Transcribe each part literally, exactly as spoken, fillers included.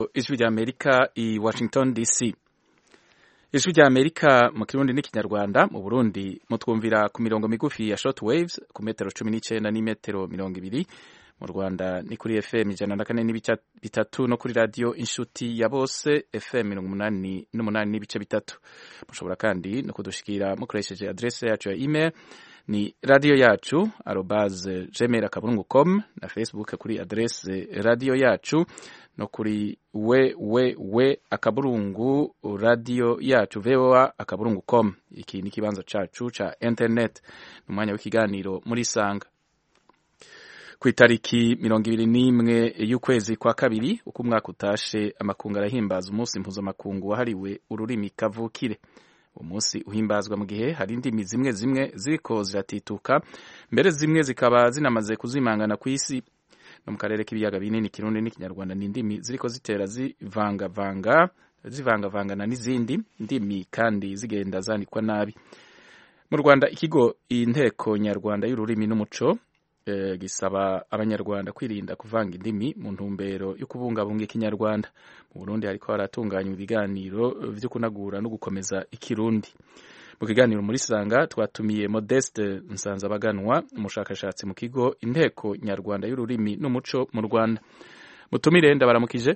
ijwi rya Amerika i Washington D C. Ijwi rya Amerika mu Kirundi n'ikinyarwanda, mu Burundi mutwumvira ku mirongo migufi ya short waves ku metero cumi n'icenda n'imetero mirongo ibiri, mu Rwanda ni kuri F M ijana na kane n'ibice bitatu no kuri radio Inshuti ya Bose F M mirongo umunani n'umunani n'ibice bitatu. Mushobora kandi no kudushikira mukoresheje adresse yacu ya email ni radio yacu arobase gmail akaburungu com, na Facebook kuri adresse radio yacu, no kuri we we we akaburungu radio yacu voa akaburungu com. Iki ni kibanza cacu ca internet, n'umwanya w'ikiganiro muri sanga. Ku itariki mirongo ibiri n'imwe y'ukwezi kwa kabiri uko umwaka utashe, amakungu arahimbaza umunsi mpuzamakungu wahariwe ururimi kavukire. Uwo munsi uhimbazwa mu gihe hari indimi zimwe zimwe ziriko ziratituka, mbere zimwe zikaba zinamaze kuzimangana ku isi. No mu karere k'ibiyaga binini Kirundi n'ikinyarwanda ni indimi ziriko zitera zivangavanga zivangavangana n'izindi ndimi kandi zigenda zanikwa nabi. Mu Rwanda ikigo inteko nyarwanda y'ururimi n'umuco e, gisaba abanyarwanda kwirinda kuvanga indimi mu ntumbero yo kubungabunga ikinyarwanda. Mu Burundi hariko haratunganywa ibiganiro vyo kunagura no gukomeza ikirundi. Mu kiganiro muri sanga twatumiye Modeste Nsanzabaganwa, umushakashatsi mu kigo inteko nyarwanda y'ururimi n'umuco mu Rwanda. Mutumire ndabaramukije.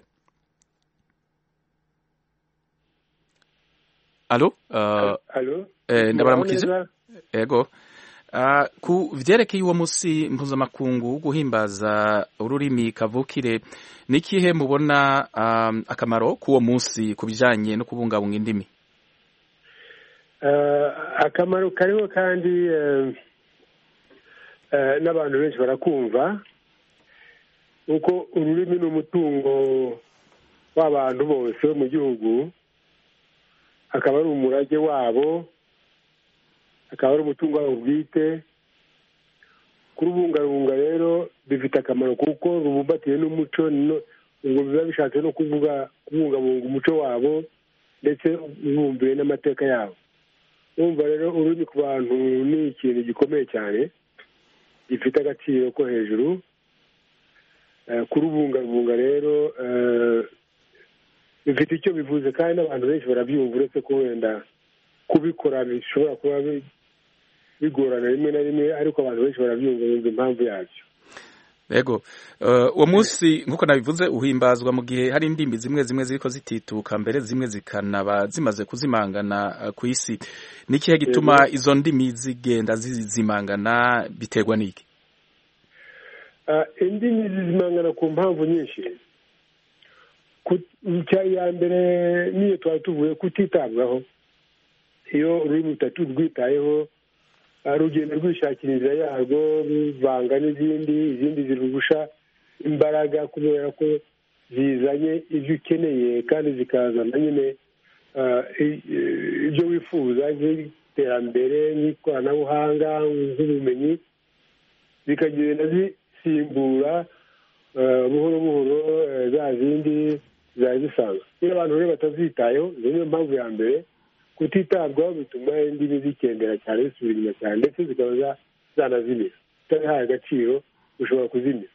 Allo? Uh, Allo? Eh, ndabaramukije. Ego. Uh, ku vyerekeye uwo musi mpuzamakungu guhimbaza ururimi kavukire, nikihe mubona um, akamaro k'uwo musi kubijanye no kubungabunga indimi? Uh, akamaro kariho kandi uh, uh, n'abantu benshi barakumva uko ururimi n'umutungo w'abantu bose mu gihugu, akaba ari umurage wabo, akaba ari umutungo wabo bwite. Kurubungabunga rero bifite akamaro kuko rubumbatiye n'umuco, ngo biba bishatse no kuvuga kubungabunga umuco wabo ndetse bumbuye n'amateka yabo. Umva rero ururimi ku bantu ni ikintu gikomeye cyane, gifite agaciro ko hejuru. Uh, kurubungabunga rero uh, bifite icyo bivuze kandi n'abantu benshi barabyumva, uretse ko wenda kubikora bishobora kuba bigorana rimwe na rimwe, ariko abantu benshi barabyumva, bumva impamvu yabyo. Ego, uwo uh, munsi nkuko nabivuze uhimbazwa mu gihe hari indimi zimwe zimwe ziriko zitituka, mbere zimwe zikanaba zimaze kuzimangana uh, ku isi. Nikihe gituma Ego. Izo ndimi zigenda zizimangana, biterwa niki? Uh, indimi zizimangana ku mpamvu nyinshi. Ya mbere niyo twari tuvuye kutitabwaho. Iyo ururimi rutatu rwitayeho, rugenda rwishakira inzira yarwo, ruvanga n'izindi, izindi zirugusha imbaraga kubera ko zizanye ibyo ukeneye kandi zikazana nyine ibyo wifuza nk'iterambere, nk'ikoranabuhanga, nk'ubumenyi, zikagenda zisimbura buhoro buhoro za zindi zari zisanzwe. Iyo abantu rero batazitayeho, niyo mpamvu ya mbere. Kutitabwaho bituma indimi zikendera cyane, zisubira inyuma cyane, ndetse zikaba zanazimira. Utabihaye agaciro ushobora kuzimira.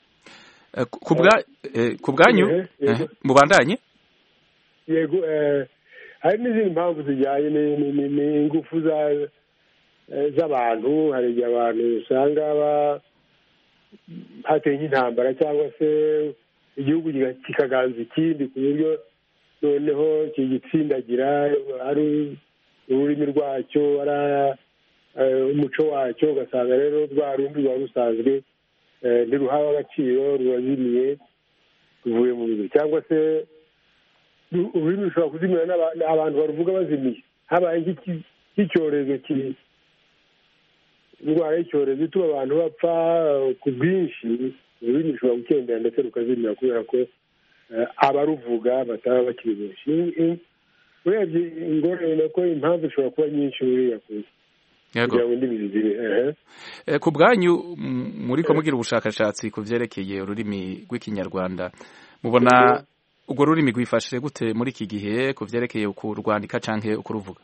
Ku bwanyu mubandanye? Yego, hari n'izindi mpamvu zijyanye n'ingufu z'abantu. Hari igihe abantu usanga hateye nk'intambara cyangwa se igihugu kikaganza ikindi ku buryo noneho kigitsindagira, ari ururimi rwacyo, ari umuco wacyo, ugasanga rero rwa rundi rwa rusanzwe ntiruhawe agaciro, rurazimiye, ruvuye mu mubiri. Cyangwa se ururimi rushobora kuzimira abantu baruvuga bazimiye. Habaye nk'icyorezo, indwara y'icyorezo ituma abantu bapfa ku bwinshi, ururimi rushobora gukendera ndetse rukazimira kubera ko abaruvuga bataba bakiri benshi. Urebye ingorane ko impamvu ishobora kuba nyinshi buriya kugira ngo indimi zizire. Ku bwanyu muriko mugira ubushakashatsi ku vyerekeye ururimi rw'ikinyarwanda, mubona urwo rurimi rwifashe gute muri iki gihe ku vyerekeye kurwandika canke ukuruvuga?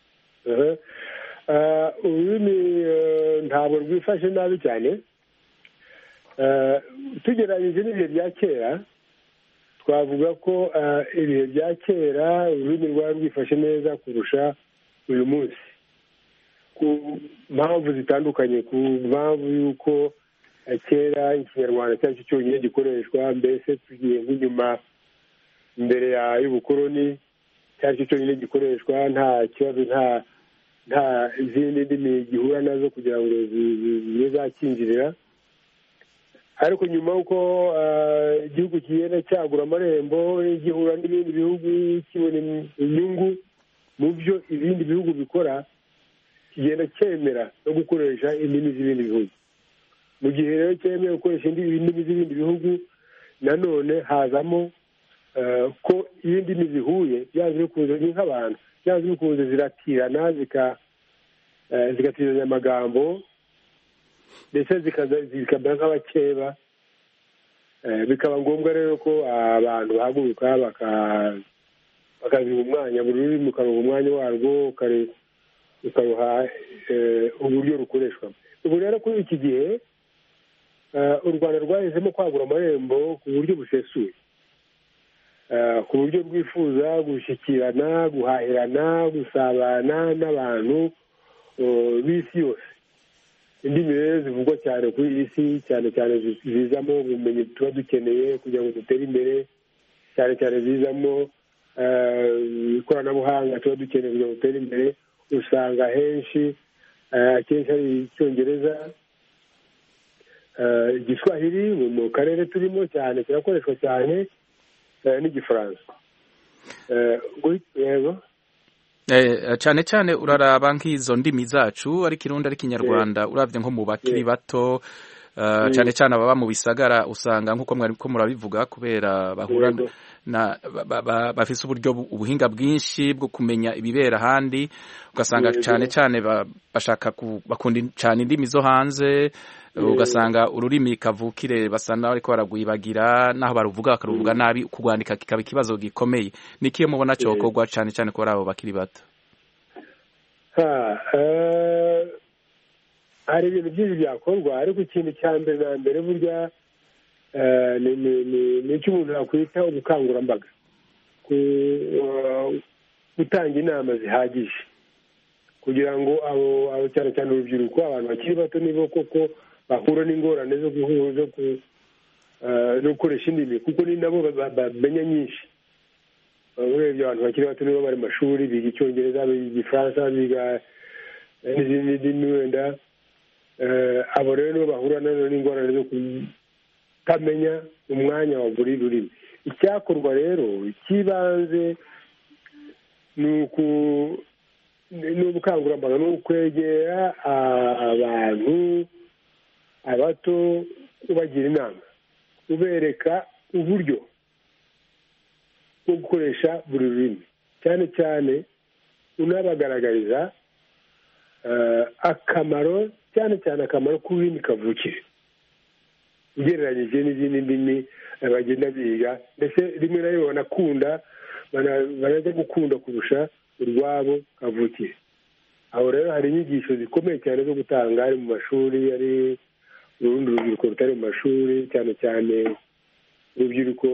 Ururimi ntabwo rwifashe nabi cyane. Tugereranyije n'ibihe bya kera, twavuga ko ibihe bya kera ururimi rwari rwifashe neza kurusha uyu munsi ku mpamvu zitandukanye, ku mpamvu y'uko kera ikinyarwanda cyari cyo cyonyine gikoreshwa, mbese tugiye nk'inyuma mbere y'ubukoroni cyari cyo cyonyine gikoreshwa, nta kibazo nta nta izindi ndimi gihura nazo kugira ngo zibe zakinjirira. ariko nyuma y'uko igihugu kigenda cyagura amarembo gihura n'ibindi bihugu kibona inyungu mu byo ibindi bihugu bikora, kigenda cyemera no gukoresha indimi z'ibindi bihugu. mu gihe rero cyemeye gukoresha indimi z'ibindi bihugu, nanone hazamo ko iyo ndimi zihuye byanze bikunze ni nk'abantu, byanze bikunze ziratirana zigatiranya amagambo ndetse zikamera nk'abakeba. Bikaba ngombwa rero ko abantu bahaguruka bakaziha umwanya, buri rurimi ukaruha umwanya warwo, ukaruha uburyo rukoreshwa. ubu rero kuri iki gihe u Rwanda rwahisemo kwagura amarembo ku buryo busesuye, ku buryo rwifuza gushyikirana, guhahirana, gusabana n'abantu b'isi yose. indimi rero zivugwa cyane kuri iyi si, cyane cyane zizamo ubumenyi tuba dukeneye kugira ngo dutere imbere, cyane cyane zizamo ikoranabuhanga tuba dukeneye kugira ngo dutere imbere. usanga henshi akenshi ari icyongereza, igiswahili mu karere turimo cyane kirakoreshwa cyane, n'igifaransa. yego cyane cyane uraraba nk'izo ndimi zacu ari Kirundi ari Kinyarwanda, urabye nko mu bakiri bato cyane cyane ababa mu bisagara, usanga nk'uko mwariko murabivuga kubera bahura na bafise uburyo ubuhinga bwinshi bwo kumenya ibibera ahandi, ugasanga cyane cyane bashaka bakunda cyane indimi zo hanze, ugasanga ururimi kavukire basa naho ariko baragwibagira, naho baruvuga bakaruvuga nabi, kugwandika kikaba ikibazo gikomeye. nikiye mubona cyokorwa cyane cyane ko abo bakiri bato? hari ibintu byinshi byakorwa, ariko ikintu cya mbere na mbere burya ni icyo umuntu yakwita ubukangurambaga, gutanga inama zihagije kugira ngo abo cyane cyane urubyiruko, abantu bakiri bato nibo koko bahura n'ingorane zo guhuza no gukoresha indimi, kuko ni nabo bamenya nyinshi. urebye abantu bakiri bato nibo bari mu mashuri, biga icyongereza, biga igifaransa, biga n'izindi ndimi wenda. abo rero nibo bahura n'ingorane zo kutamenya umwanya wa buri rurimi. icyakorwa rero cy'ibanze ni ubukangurambaga, ni ukwegera abantu abato, ubagira inama, ubereka uburyo bwo gukoresha buri rurimi, cyane cyane unabagaragariza akamaro, cyane cyane akamaro k'ururimi kavukire ugereranyije n'izindi ndimi bagenda biga, ndetse rimwe na rimwe banakunda banajya gukunda kurusha urwabo kavukire. aho rero hari inyigisho zikomeye cyane zo gutanga, ari mu mashuri, ari urundi rubyiruko rutari mu mashuri, cyane cyane urubyiruko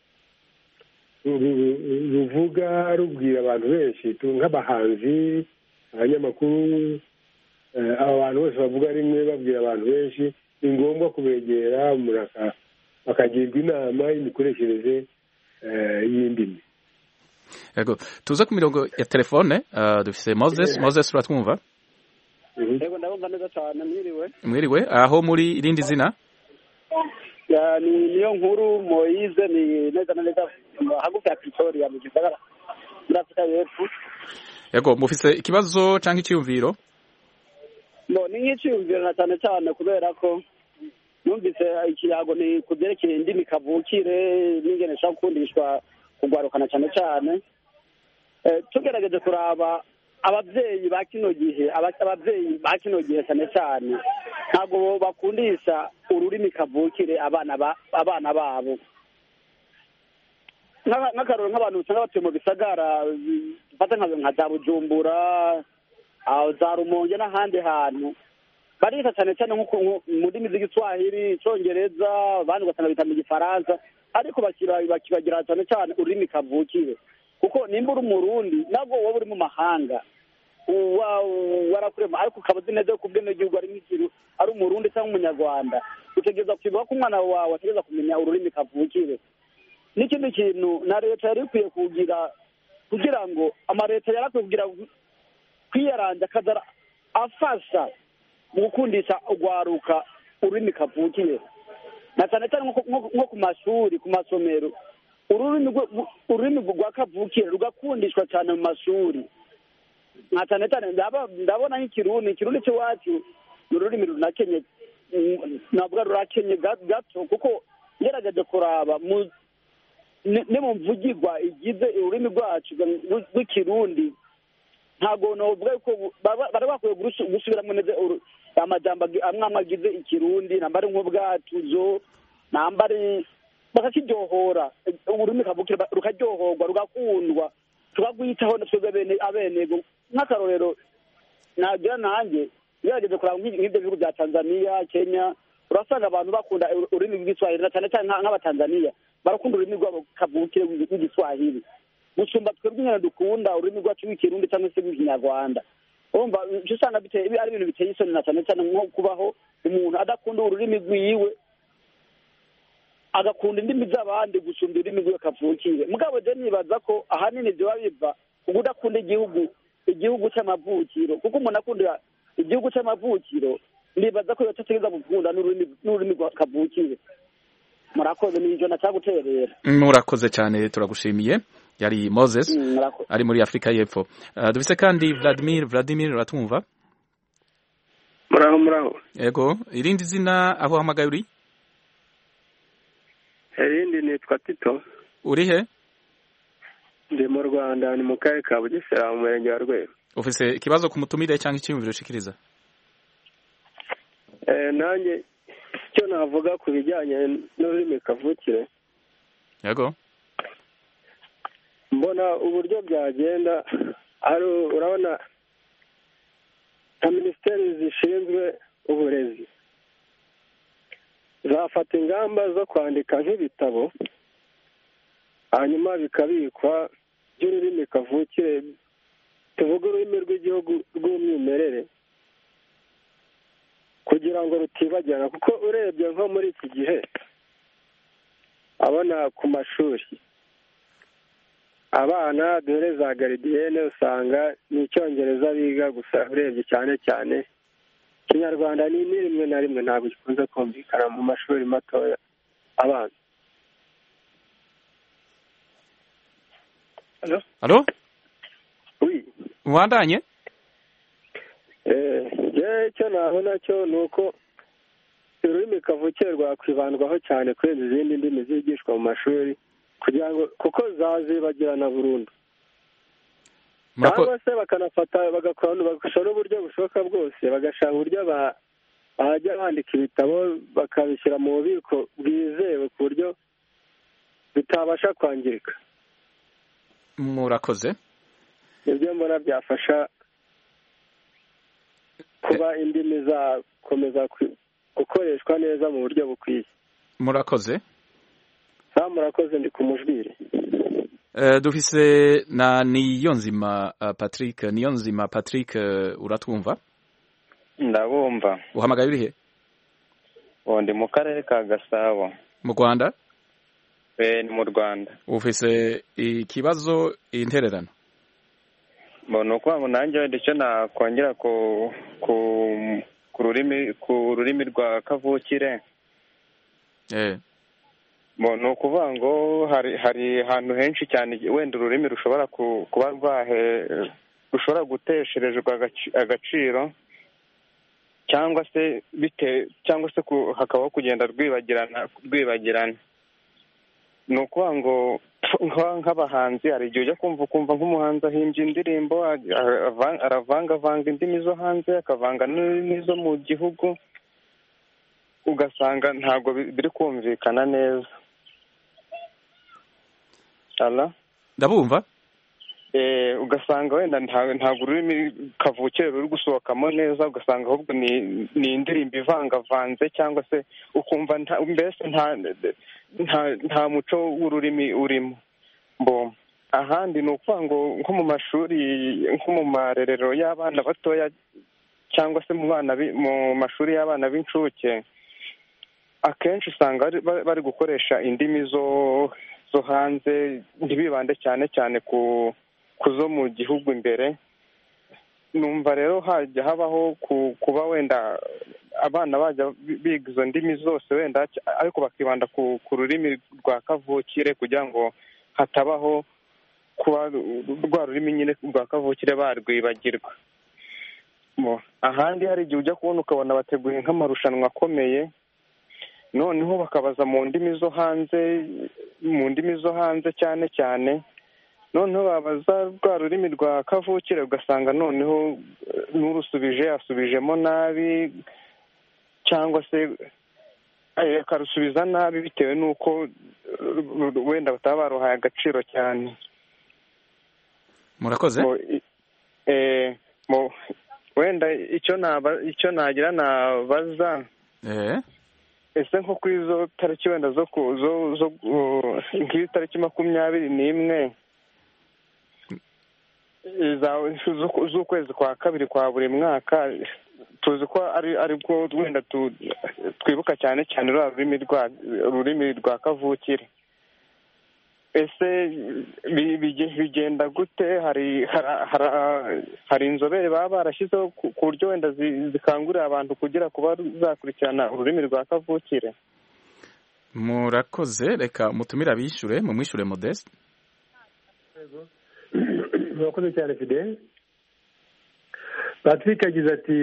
ruvuga rubwira abantu benshi, nk'abahanzi, abanyamakuru, aba bantu bose bavuga rimwe babwira abantu benshi. ni ngombwa kubegera bakagirwa inama y'imikoreshereze y'indimi. Yego, tuze ku mirongo ya telefone, dufise Moses. Moses, uratwumva? Yego, ndabumva neza cyane. Mwiriwe. Mwiriwe, aho muri irindi zina? Ya, ni niyo nkuru Moise, ni neza na neza hagufi ya Pretoria mu gisagara muri Afrika y'Epfo. Yego, mufise ikibazo cyangwa icyumviro? No, ni nk'icyumviro na cyane cyane kubera ko numvise ikiyago ni kubyerekeye indimi kavukire n'ingene nshaka gukundishwa kugwarukana cyane cyane. Eh, tugerageje kuraba ababyeyi ba kino gihe, ababyeyi ba kino gihe cyane cyane ntabwo bakundisha ururimi kavukire abana ba abana babo. N'akaroro nk'abantu usanga batuye mu bisagara, dufata nka za Bujumbura, aho za Rumonge n'ahandi hantu, barita cyane cyane nko mu ndimi z'igiswahili, icyongereza, abandi ugasanga bita mu gifaransa. ariko bakibagira cyane cyane ururimi kavukire, kuko nimba uri umurundi nabwo wowe uri mu mahanga warakurema ariko ukaba uzi neza ko ubwenegihugu ari nk'ikintu ari umurundi cyangwa umunyarwanda, utegereza kwibuka ko umwana wawe ategereza kumenya ururimi kavukire. N'ikindi kintu na leta yari ikwiye kugira kugira ngo amaleta yari akwiye kugira kwiyaranja akaza afasha mu gukundisha urwaruka ururimi kavukire, na cyane cyane nko ku mashuri ku masomero ururimi rwa kavukire rugakundishwa cyane mu mashuri. Na cyane cyane ndabona nk'ikirundi ikirundi cy'iwacu ni ururimi runakenye, navuga rurakenye gato, kuko ngerageje kuraba ni mu mvugirwa igize ururimi rwacu rw'ikirundi ntabwo novuga ko bari bakwiye gusubiramo neza amajambo amwe amwe agize ikirundi, namba ari nk'ubwatuzo, namba ari bakakiryohora ururimi kavukire rukaryohorwa rugakundwa tukagwitaho twebwe bene abenego. Nk'akarorero nagira nanjye ngerageze kuraba nk'ibyo bihugu bya Tanzania, Kenya, urasanga abantu bakunda ururimi rw'Igiswahili, na cyane cyane nk'abatanzaniya barakunda ururimi rwabo kavukire rw'Igiswahili gusumba twebwe nyine dukunda ururimi rwacu rw'ikirundi cyangwa se rw'ikinyarwanda. urumva icyo usanga biteye ari ibintu biteye isoni, na cyane cyane nko kubaho umuntu adakunda ururimi rwiwe agakunda indimi z'abandi gusumba ururimi rwe kavukire. Mugabo je nibaza ko ahanini byo biva kuko udakunda igihugu igihugu cy'amavukiro, kuko umuntu akunda igihugu cy'amavukiro nibaza ko yotegereza gukunda n'ururimi n'ururimi rwa kavukire. Murakoze n'ibyo nacaguterera. Murakoze cyane, turagushimiye. Yari Moses mm, ari muri Afrika y'Epfo. Uh, dufise kandi Vladimir Vladimir uratumva? Muraho muraho. Yego, irindi zina aho hamagaye uri? Irindi nitwa Tito. Uri he? Ndi mu Rwanda, ni mu karere ka Bugesera mu murenge wa Rweru. Ufise ikibazo ku mutumire cyangwa icyumviro ushikiriza? Eh nanjye cyo navuga ku bijyanye n'ururimi kavukire. Yego. Mbona uburyo byagenda ari urabona minisiteri zishinzwe uburezi zafata ingamba zo kwandika nk'ibitabo hanyuma bikabikwa by'ururimi kavukire, tuvuga ururimi rw'igihugu rw'umwimerere, kugira ngo rutibagirana, kuko urebye nko muri iki gihe abona ku mashuri abana dore za garidiyene usanga ni icyongereza biga gusa, urebye cyane cyane ikinyarwanda ni rimwe na rimwe ntabwo gikunze kumvikana mu mashuri matoya abanza. Halo? Halo? Oui. Mwandanye? Eh, je icyo nabona cyo nuko ururimi kavukire rwakwibandwaho cyane kurenza izindi ndimi zigishwa mu mashuri, kugira ngo kuko zazibagirana burundu. Cyangwa se bakanafata bagakorana bagashaka n'uburyo bushoboka bwose, bagashaka uburyo bajya bandika ibitabo bakabishyira mu bubiko bwizewe ku buryo bitabasha kwangirika. Murakoze. Ibyo mbona byafasha kuba indimi zakomeza gukoreshwa neza mu buryo bukwiye. Murakoze. Sa murakoze ndi kumujwire. Uh, dufise na Niyonzima uh, Patrick Niyonzima Patrick uh, uratwumva? Ndabumva. Uhamagaye uri he? Ndi mu karere ka Gasabo. Mu Rwanda? Eh, ni mu Rwanda. Ufise ikibazo intererano? Bono kwa nanjye ndico nakongera ku ku ku rurimi ku rurimi rwa kavukire. Eh. Bono kuvuga ngo hari hari ahantu henshi cyane wenda ururimi rushobora kuba rwahe rushobora gutesherezwa agaciro, cyangwa se bite cyangwa se hakabaho kugenda rwibagirana rwibagirana. Ni ukuvuga ngo nk'abahanzi hari igihe ujya kumva ukumva nk'umuhanzi ahimbye indirimbo aravangavanga indimi zo hanze akavanga n'izo mu gihugu, ugasanga ntabwo biri kumvikana neza. Ala? Ndabumva? ugasanga wenda ntabwo ururimi kavukire ruri gusohokamo neza, ugasanga ahubwo ni indirimbo ivangavanze cyangwa se ukumva mbese nta muco w'ururimi urimo. Mbo ahandi ni ukuvuga ngo nko mu mashuri, nko mu marerero y'abana batoya cyangwa se mu bana mu mashuri y'abana b'incuke, akenshi usanga bari gukoresha indimi zo zo hanze, ntibibande cyane cyane ku kuzo mu gihugu imbere. Numva rero hajya habaho kuba wenda abana bajya biga izo ndimi zose wenda, ariko bakibanda ku rurimi rwa kavukire kugira ngo hatabaho kuba rwa rurimi nyine rwa kavukire barwibagirwa. Ahandi hari igihe ujya kubona ukabona bateguye nk'amarushanwa akomeye, noneho bakabaza mu ndimi zo hanze mu ndimi zo hanze cyane cyane, noneho babaza rwa rurimi rwa kavukire ugasanga noneho n'urusubije asubijemo nabi cyangwa se akarusubiza nabi bitewe n'uko wenda bataba baruhaye agaciro cyane. Murakoze. Wenda icyo naba icyo nagira nabaza, ese nko kuri izo tariki wenda zo zo nk'iyi tariki makumyabiri n'imwe z'ukwezi kwa kabiri kwa buri mwaka, tuzi ko ari aribwo wenda twibuka cyane cyane ururimi rwa kavukire. Ese bigenda gute? hari hari inzobere baba barashyizeho ku buryo wenda zikangurira abantu kugira kuba zakurikirana ururimi rwa kavukire? Murakoze. Reka mutumire abishyure, mumwishyure Modeste. murakoze cyane Fidel. Patrick agize ati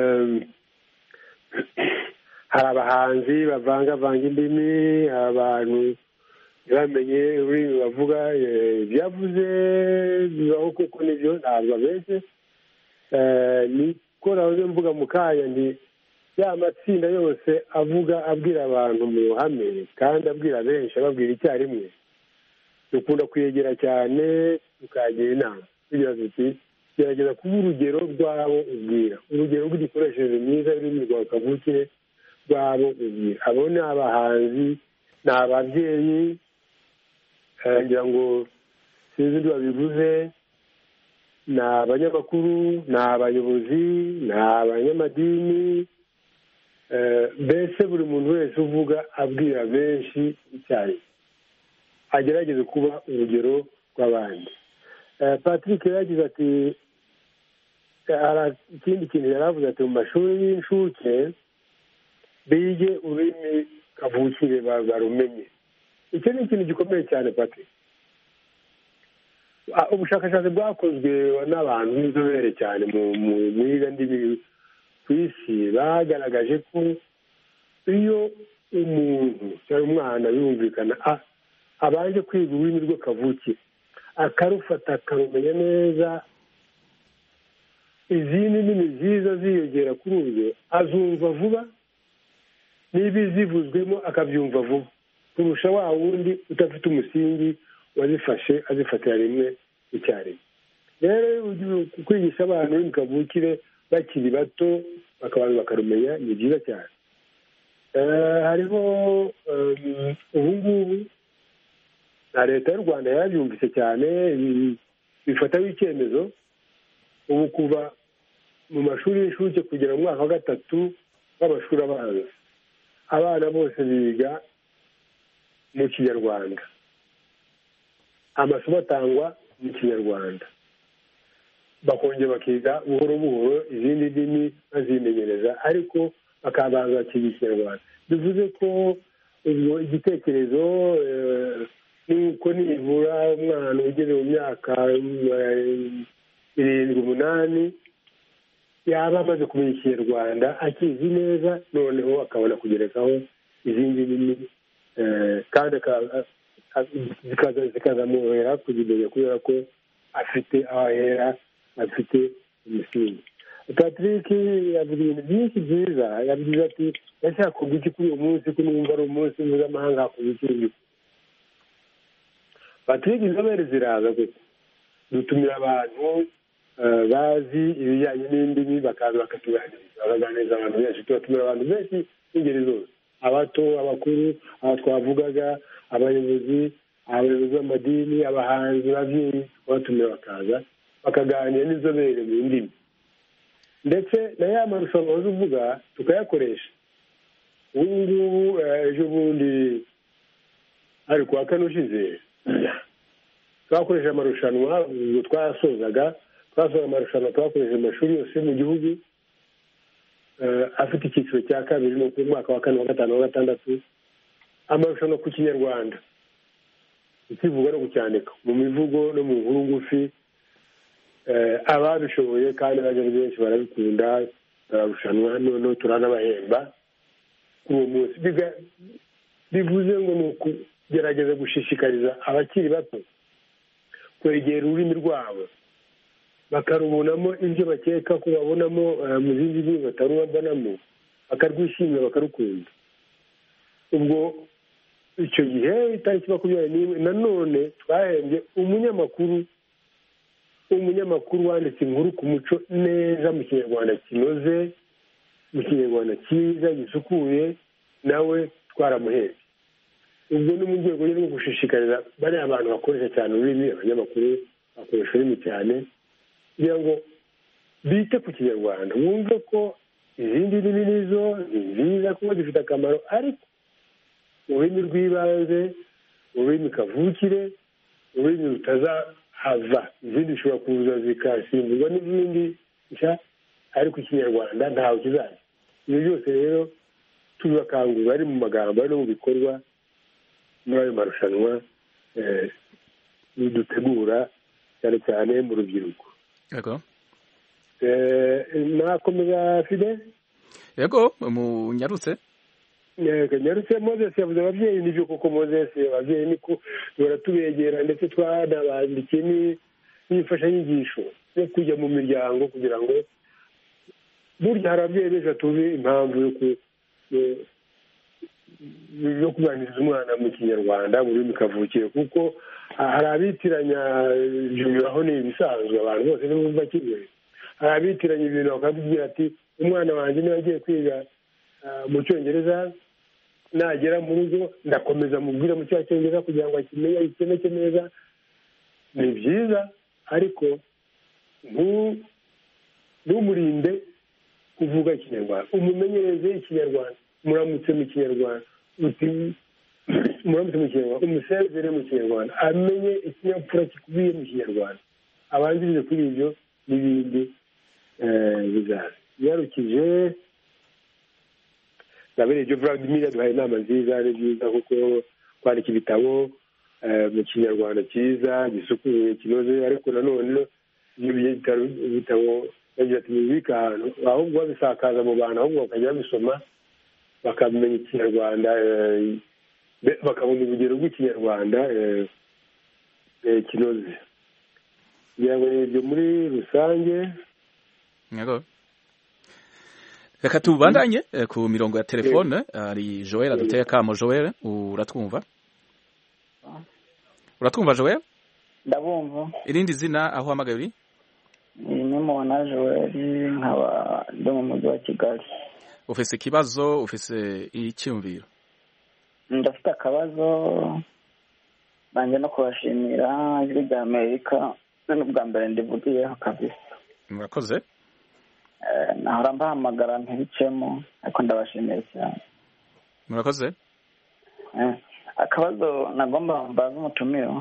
hari abahanzi bavangavanga indimi, abantu ntibamenye ururimi bavuga. Ibyavuze bibaho kuko nibyo, ntabwo abeshye. niko nahoze mvuga mu kanya nti ya matsinda yose avuga abwira abantu mu ruhame kandi abwira benshi, ababwira icyarimwe, dukunda kwegera cyane tukagira inama tugira tuti gerageza kuba urugero rw'abo ubwira, urugero rw'igikoresheje myiza y'ururimi rwa kavukire rw'abo ubwira. Abo ni abahanzi, ni ababyeyi, ngira ngo sinzi ibyo babivuze, ni abanyamakuru, ni abayobozi, ni abanyamadini, mbese buri muntu wese uvuga abwira benshi icyayi agerageze kuba urugero rw'abandi. Patrick yagize ati hari ikindi kintu yari avuze ati mu mashuri y'incuke bige ururimi kavukire barumenye. Icyo ni ikintu gikomeye cyane Patrick. Ubushakashatsi bwakozwe n'abantu b'inzobere cyane mu iga ndimi ku isi bagaragaje ko iyo umuntu cyangwa umwana yumvikana abanje kwiga ururimi rwe kavukire akarufata akarumenya neza, izindi ndimi nziza ziyongera kuri urwo azumva vuba, niba zivuzwemo akabyumva vuba kurusha wa wundi udafite umusingi wazifashe azifatira rimwe icyarimwe. Rero kwigisha abantu ururimi kavukire bakiri bato bakabanza bakarumenya ni byiza cyane. Hariho ubu ngubu na leta y'u Rwanda yarabyumvise cyane, bifataho icyemezo ubu kuva mu mashuri y'incuke kugera mu mwaka wa gatatu w'amashuri abanza abana bose biga mu Kinyarwanda, amasomo atangwa mu Kinyarwanda, bakongera bakiga buhoro buhoro izindi ndimi bazimenyereza, ariko bakabanza bakiga Ikinyarwanda. Bivuze ko ubwo igitekerezo nuko nibura umwana ugeze mu myaka irindwi umunani yaba amaze kumenya Ikinyarwanda akizi neza, noneho akabona kugerekaho izindi ndimi kandi zikazamworohera kuzimenya kubera ko afite aho ahera, afite umusingi. Patrick yavuze ibintu byinshi byiza, yavuze ati yashaka kuvuga iki kuri uyu munsi ko numva ari umunsi mpuzamahanga hakuvuga iki. Patrick inzobere ziraza gusa dutumira abantu bazi ibijyanye n'indimi bakaza bakatuganiriza bakaganiriza abantu benshi tubatumira abantu benshi b'ingeri zose abato abakuru aba twavugaga abayobozi abayobozi b'amadini abahanzi ababyeyi babatumira bakaza bakaganira n'inzobere mu ndimi ndetse na ya marushanwa waje uvuga tukayakoresha ubu ngubu ejo bundi ari kuwa kane ushize twakoresha amarushanwa ubwo twasozaga twasoza amarushanwa twakoresheje amashuri yose mu gihugu afite icyiciro cya kabiri no ku mwaka wa kane wa gatanu wa gatandatu amarushanwa ku kinyarwanda ikivuga no kucyandika mu mivugo no mu nkuru ngufi ababishoboye kandi abajya benshi barabikunda bararushanwa noneho turanabahemba kuri uwo munsi bivuze ngo ni ukugerageza gushishikariza abakiri bato kwegera ururimi rwabo bakarubonamo ibyo bakeka ko babonamo mu zindi ndimi batarubonamo bakarwishimira bakarukunda ubwo icyo gihe itariki makumyabiri n'imwe nanone twahembye umunyamakuru umunyamakuru wanditse inkuru ku muco neza mu kinyarwanda kinoze mu kinyarwanda cyiza gisukuye nawe twaramuhembye ubwo ni mu rwego rwo gushishikariza bariya abantu bakoresha cyane ururimi abanyamakuru bakoresha ururimi cyane kugira ngo bite ku kinyarwanda wumve ko izindi ndimi nizo ni nziza kuko zifite akamaro ariko ururimi rw'ibanze ururimi kavukire ururimi rutazahava izindi zishobora kuza zikasimburwa n'izindi nshya ariko ikinyarwanda ntawe kizaza ibyo byose rero tubakangurira ari mu magambo ari no mu bikorwa muri ayo marushanwa dutegura cyane cyane mu rubyiruko yego nakomeza Fide yego munyarutse nyarutse Moses yavuze ababyeyi nibyo koko Moses ababyeyi niko baratubegera ndetse twanabandikiye n'imfashanyigisho yo kujya mu miryango kugira ngo burya hari ababyeyi benshi batuzi impamvu yo kuganiriza umwana mu kinyarwanda mu rurimi kavukire kuko hari abitiranya aho ni ibisanzwe abantu bose ntibumva kimwe hari abitiranya ibintu bakabwira ati umwana wanjye niba agiye kwiga mu cyongereza nagera mu rugo ndakomeza mubwira mu cyongereza kugira ngo akimenye akimeke neza ni byiza ariko ntumurinde kuvuga ikinyarwanda umumenyereze ikinyarwanda muramutse mu kinyarwanda muramutse mu kinyarwanda umusezere mu kinyarwanda amenye ikinyabupfura kikubiye mu kinyarwanda abanjirije kuri ibyo n'ibindi bizaza yarukije nabere ibyo Vladimir yaduhaye inama nziza ari byiza kuko kwandika ibitabo mu kinyarwanda cyiza gisukuye kinoze ariko nanone ibitabo yagira ati bibika ahantu ahubwo babisakaza mu bantu ahubwo bakajya babisoma bakamenya ikinyarwanda bakabona urugero rw'ikinyarwanda kinoze kugira ngo ibyo muri rusange reka tubandanye ku mirongo ya telefone hari Joel aduteye akamo Joel uratwumva uratwumva Joel ndabumva irindi zina aho uhamagaye uri ni Mubona Joel nkaba ndi mu mujyi wa Kigali ufise ikibazo ufise icyumviro ndafite akabazo banje no kubashimira ijwi rya Amerika n'ubwa mbere ndivugiyeho kabisa murakoze nahora mbahamagara ntibicemo ariko ndabashimiye cyane murakoze akabazo nagomba mbaza umutumiro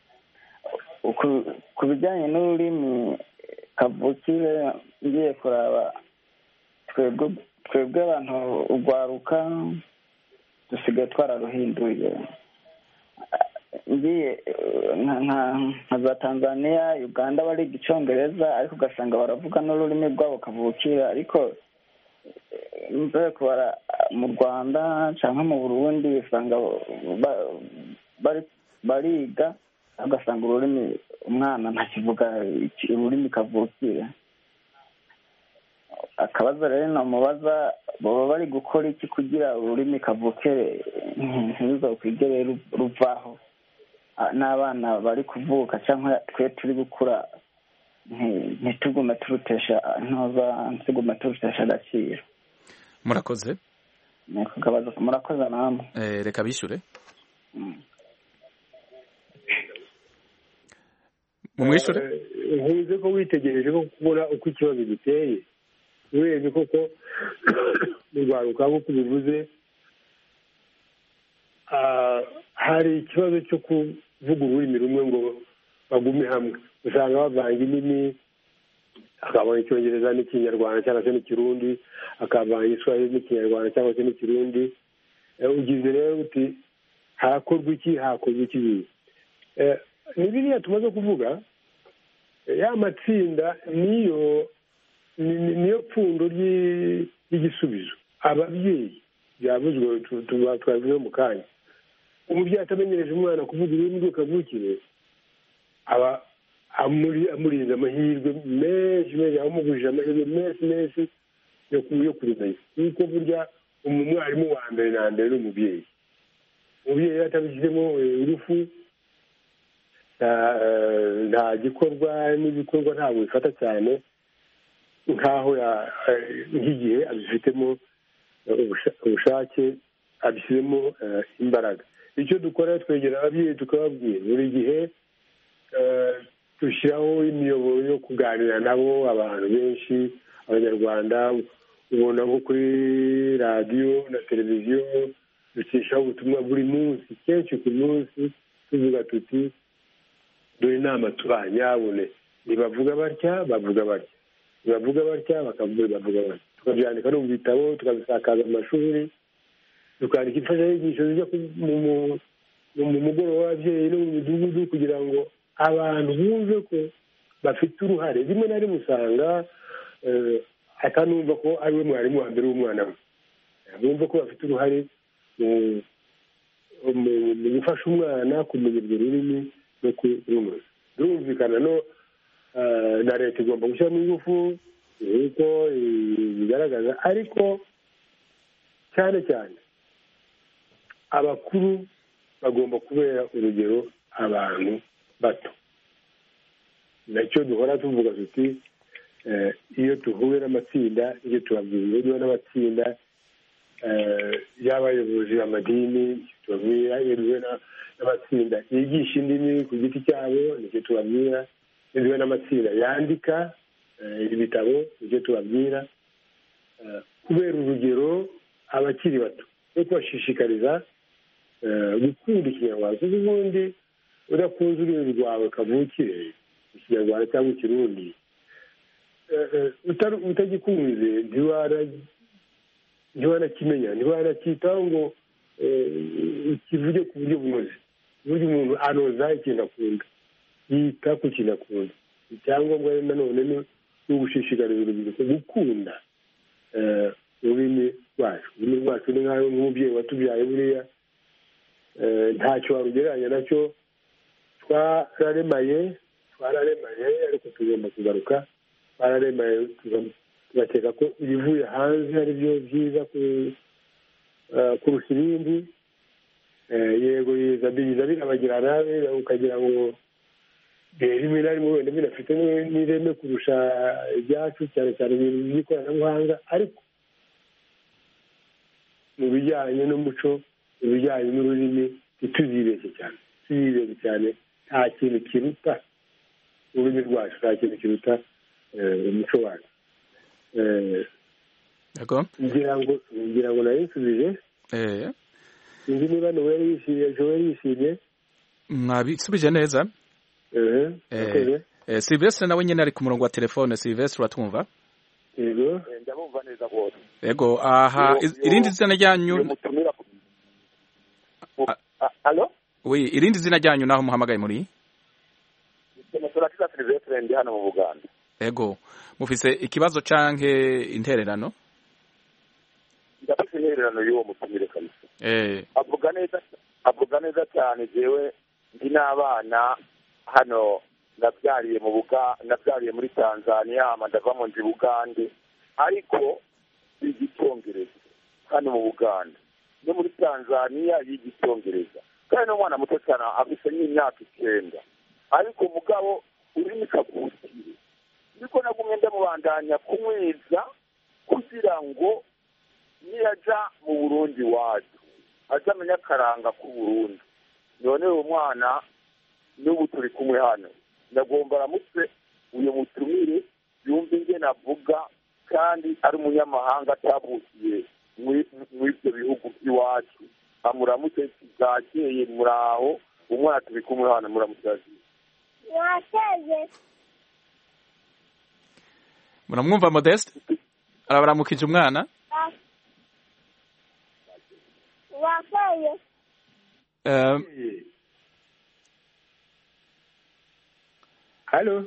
ku bijyanye n'ururimi kavukire ngiye kuraba twebwe abantu urwaruka dusigaye twararuhinduye ngiye nka za Tanzania Uganda bariga icyongereza ariko ugasanga baravuga n'ururimi rwabo kavukira ariko mbere kubara mu Rwanda cyangwa mu Burundi usanga bariga ugasanga ururimi umwana ntakivuga ururimi kavukira akabazo rero namubaza baba bari gukora iki kugira ururimi kavukire ntiruzokwigere ruvaho n'abana bari kuvuka cyangwa twe turi gukura ntitugume turutesha ntoza ntitugume turutesha agaciro. Murakoze. Murakoze namwe. Reka bishyure. Mumwishure. Nkuze ko witegereje ko kubona uko ikibazo giteye urebye koko mu Rwanda nk'uko bivuze hari ikibazo cyo kuvuga ururimi rumwe ngo bagume hamwe, usanga bavanga indimi, akabona icyongereza n'ikinyarwanda cyangwa se n'ikirundi, akavanga igiswahili n'ikinyarwanda cyangwa se n'ikirundi. Ugize rero uti hakorwa iki hakorwa iki bibi. Ni biriya tumaze kuvuga, ya matsinda niyo niyo pfundo ry'igisubizo. Ababyeyi byavuzwe twavuze mu kanya, umubyeyi atamenyereje umwana kuvuga ururimi rwe kavukire aba amurinze amahirwe menshi menshi, amugurije amahirwe menshi menshi yo kurimenya. Kuko burya umwarimu wa mbere na mbere ni umubyeyi. Umubyeyi atabishyizemo urufu nta gikorwa n'ibikorwa ntabwo bifata cyane nk'aho nk'igihe abifitemo ubushake, abishyizemo imbaraga. Icyo dukora twegera ababyeyi tukababwira buri gihe, dushyiraho imiyoboro yo kuganira nabo. Abantu benshi abanyarwanda ubona nko kuri radiyo na televiziyo ducishaho ubutumwa buri munsi, kenshi ku munsi tuvuga tuti dore inama tubanyabone, ntibavuga batya bavuga batya, ntibavuga batya bakavuga bavuga batya. Tukabyandika no mu bitabo, tukabisakaza mu mashuri, tukandika imfashanyigisho zijya mu mugoroba w'ababyeyi no mu midugudu kugira ngo abantu bumve ko bafite uruhare. Rimwe na rimwe usanga atanumva ko ari we mwarimu wa mbere w'umwana we, bumva ko bafite uruhare mu gufasha umwana kumenya urwo rurimi no kurunoza. Birumvikana no na leta igomba gushyiramo ingufu nk'uko bigaragaza, ariko cyane cyane abakuru bagomba kubera urugero abantu bato. Nacyo duhora tuvuga tuti iyo tuhuye n'amatsinda, iyo tubabwira iyo n'amatsinda y'abayobozi b'amadini, tubabwira iyo duhuye n'amatsinda yigisha indimi ku giti cyabo, nicyo tubabwira. Iyo duhuye n'amatsinda yandika ibitabo, nicyo tubabwira. Kubera urugero abakiri bato no kubashishikariza gukunda ikinyarwanda, kuko ubundi udakunze ururimi rwawe kavukire, ikinyarwanda cyangwa ikirundi, utagikunze ntiwanakimenya, ntiwanacyitaho ngo kivuge ku buryo bunoze. Uburyo umuntu anoza ikintu akunda, yita ku kintu akunda. Icyangombwa nanone ni ugushishikariza urubyiruko gukunda ururimi rwacu. Ururimi rwacu ni nk'aho nk'umubyeyi watubyaye buriya ntacyo warugereranya nacyo. Twararemaye twararemaye ariko tugomba kugaruka. Twararemaye tugakeka ko ibivuye hanze ari byo byiza kurusha ibindi. Yego biza biza birabagirana, ukagira ngo rimwe na rimwe wenda binafite n'ireme kurusha ibyacu, cyane cyane ibintu by'ikoranabuhanga. Ariko mu bijyanye n'umuco, mu bijyanye n'ururimi ntituzibeshye cyane, tuzibeshye cyane. Nta kintu kiruta ururimi rwacu, nta kintu kiruta umuco wacu. ngira ngo ngira ngo nayo nsubije. Sinzi niba nawe yari yishimiye, ejo yari yishimiye. Mwabisubije neza. Silvestre nawe nyine ari ku murongo wa telefone. Silvestre uratwumva? Yego. Ndabumva neza rwose. Yego. Aha, irindi zina ryanyu. Allo? Oui, irindi zina ryanyu naho muhamagaye muri? Turakira Silvestre ndi hano mu Buganda. Yego. Mufise ikibazo canke intererano? Ndafise intererano y'uwo mutumire kabisa. Eh. Avuga neza, avuga neza cyane. Jewe ndi n'abana hano nabyariye mu Buga, nabyariye muri Tanzania, ndava mu nzi Bugande, ariko igitongereza hano mu Buganda no muri Tanzania y'igitongereza, kandi n'umwana muto cyane afite nk'imyaka icyenda ariko mugabo ururimi kavukire niko nagumye ndamubandanya kumwiza kugira ngo niyaja mu Burundi wacu azamenya akaranga k'Uburundi. None uwo mwana n'ubu turi kumwe hano ndagomba aramutse uyu mutumire yumva ingene avuga kandi ari umunyamahanga atavukiye muri ibyo bihugu by'iwacu amuramutse bwakeye muraho umwana turi kumwe hano muramutse muramwumva Modeste arabaramukije umwana wakeye um, halo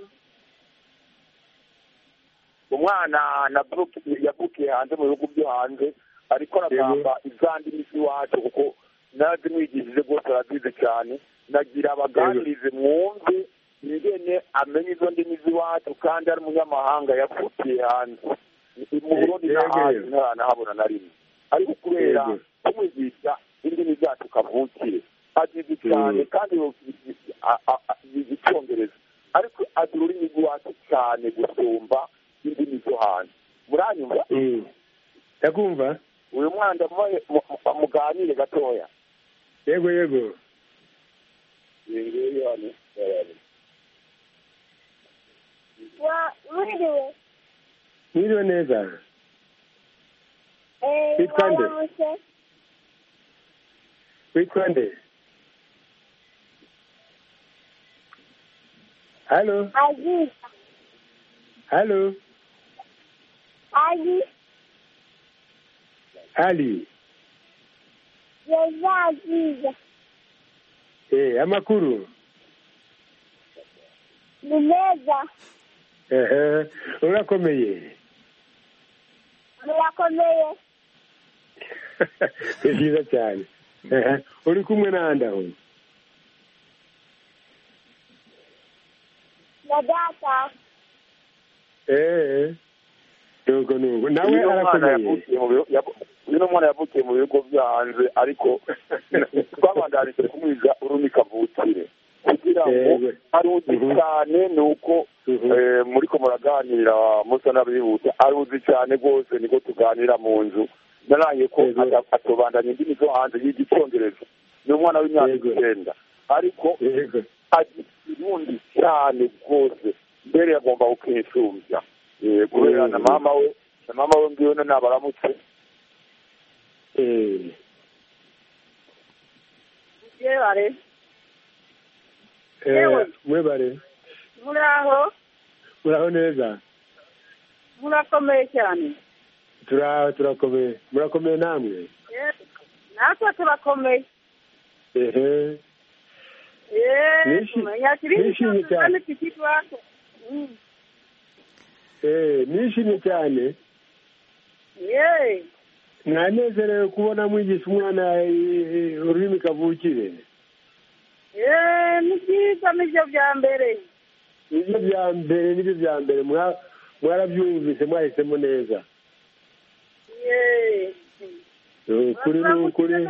umwana na Brooke yavukiye hanze mu bihugu byo hanze ariko aragamba izandi misi wacu kuko nazi mwigishije rwose arazize cyane nagira abaganirize mwumve ingene amenye izo ndimi z'iwacu kandi ari umunyamahanga yavukiye hanze mu Burundi n'ahandi ntanahabona na rimwe ariko kubera kumwigisha indimi zacu kavukire azize cyane kandi icyongereza ariko azi ururimi rw'iwacu cyane gusumba indimi zo hanze. Muranyumva? ndakumva. Uyu mwana muganire gatoya. Yego yego. Yego yani. Wa mwiriwe. Mwiriwe neza. Eh, witwa nde? Witwa nde? Halo. Aziz. Halo. Ali. Ali. Yeza Aziza. Eh, amakuru. Ni meza. Eh, urakomeye. Urakomeye. Byiza cyane. Eh, uri kumwe nanda ho. Na data. Eh. Nuko nuko nawe arakomeye. Uyu mwana yavukiye mu bihugu byo hanze ariko twabandanije kumwiga ururimi kavukire kugira ngo aruzi cyane nuko muri ko muraganira musa n'abihuta aruzi cyane rwose niko tuganira mu nzu naraye ko atobandanya indimi zo hanze y'igicongereza ni umwana w'imyaka icyenda ariko azi irundi cyane rwose mbere yagomba kukisumbya kubera na mama we na mama we ngiyo nabaramutse eh yebare eh mwebare muraho muraho neza murakomeye cyane tura turakomeye murakomeye namwe natwe turakomeye ehe eh tumenya kiri cyane kitu wako eh nishimye cyane eh nanezerewe kubona mwigisha umwana ururimi kavukire. Eh, ni byiza nibyo bya mbere. Nibyo bya mbere nibyo bya mbere mwarabyumvise mwahisemo neza. Eh. Kuri n'ukuri.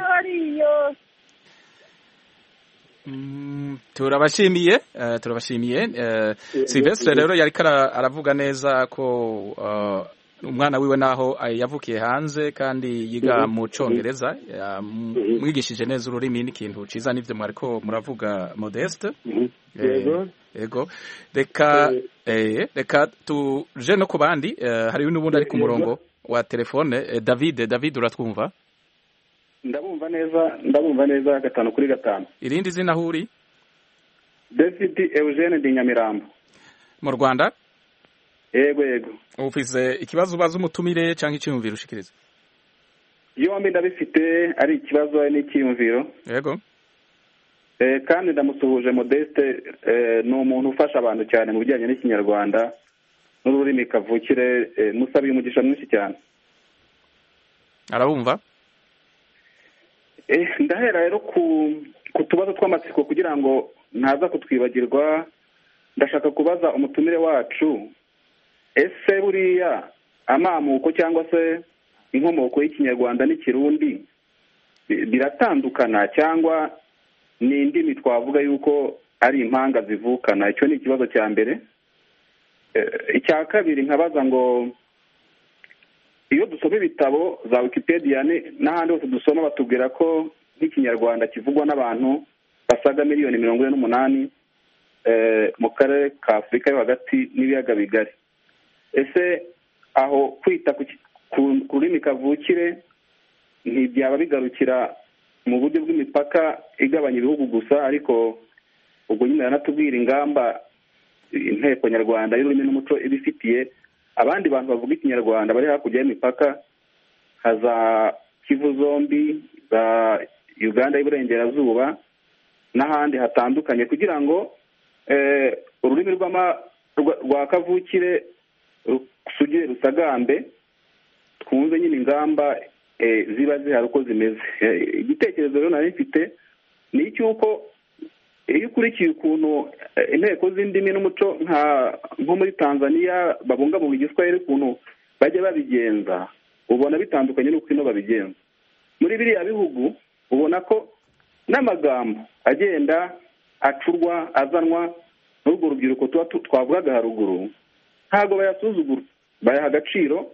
Mm, turabashimiye uh, turabashimiye uh, Sylvestre rero yariko aravuga neza ko uh, umwana wiwe naho yavukiye hanze kandi yiga mu Congereza mwigishije neza ururimi n'ikintu ciza nivyo mwariko muravuga Modeste. Yego yego reka eh reka tuje no kubandi hari n'ubundi ari ku murongo wa telefone. David David uratwumva? Ndabumva neza ndabumva neza gatanu kuri gatanu. Irindi zina huri? David Eugene de Nyamirambo mu Rwanda. Yego yego. Ufise ikibazo ubaza umutumire cyangwa icyumviro ushikiriza? Yombi ndabifite ari ikibazo n'icyumviro. Yego. Eh kandi ndamusuhuje Modeste eh, no umuntu ufasha abantu cyane mu bijyanye n'ikinyarwanda n'ururimi kavukire eh, musabiye umugisha mwinshi cyane. Arabumva? Eh ndahera rero ku kutubazo tw'amatsiko kugira ngo ntaza kutwibagirwa. Ndashaka kubaza umutumire wacu ese buriya amamuko cyangwa se inkomoko y'ikinyarwanda n'ikirundi biratandukana cyangwa ni indimi twavuga yuko ari impanga zivukana. Icyo ni ikibazo cya mbere. Icya kabiri nkabaza ngo iyo dusoma ibitabo za Wikipedia n'ahandi hose dusoma batubwira ko nk'ikinyarwanda kivugwa n'abantu basaga miliyoni mirongo ine n'umunani mu karere ka Afurika yo hagati n'ibiyaga bigari. Ese aho kwita ku rurimi kavukire ntibyaba bigarukira mu buryo bw'imipaka igabanya ibihugu gusa, ariko ubwo nyine yanatubwira ingamba inteko nyarwanda y'ururimi n'umuco ibifitiye abandi bantu bavuga ikinyarwanda bari hakurya y'imipaka nka za Kivu zombi, za Uganda y'Iburengerazuba n'ahandi hatandukanye, kugira ngo ururimi rwa kavukire rusugire rusagambe, twumve nyine ingamba ziba zihari uko zimeze. Igitekerezo rero nari mfite ni icy'uko iyo ukurikiye ukuntu inteko z'indimi n'umuco nko muri Tanzania babungabunga igiswahili ukuntu bajya babigenza, ubona bitandukanye n'uko ino babigenza. Muri biriya bihugu ubona ko n'amagambo agenda acurwa azanwa n'urwo rubyiruko tuba twavugaga haruguru ntabwo bayasuzugura, bayaha agaciro,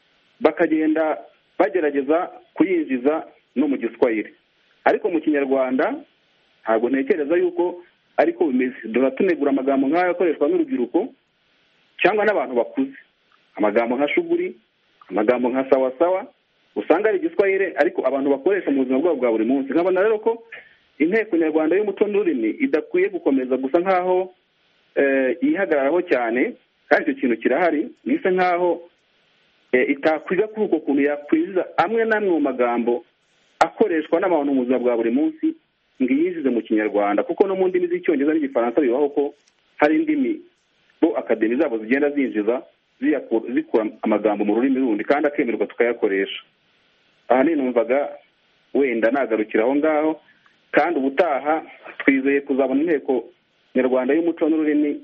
bakagenda bagerageza kuyinjiza no mu giswahili. Ariko mu kinyarwanda ntabwo ntekereza yuko ariko bimeze. Dora tunegura amagambo nk'ayo akoreshwa n'urubyiruko cyangwa n'abantu bakuze, amagambo nka shuguri, amagambo nka sawa sawa, usanga ari igiswahili ariko abantu bakoresha mu buzima bwabo bwa buri munsi. Nkabona rero ko inteko nyarwanda y'umuco n'ururimi idakwiye gukomeza gusa nk'aho yihagararaho cyane, kandi icyo kintu kirahari, bisa nk'aho itakwiga kuri uko kuntu yakwiza amwe n'amwe mu magambo akoreshwa n'abantu mu buzima bwa buri munsi ngo iyinjize mu kinyarwanda, kuko no mu ndimi z'icyongereza n'igifaransa bibaho ko hari indimi bo akademi zabo zigenda zinjiza zikura amagambo mu rurimi rundi kandi akemerwa tukayakoresha. Aha ni numvaga wenda nagarukira aho ngaho, kandi ubutaha twizeye kuzabona inteko nyarwanda y'umuco n'ururimi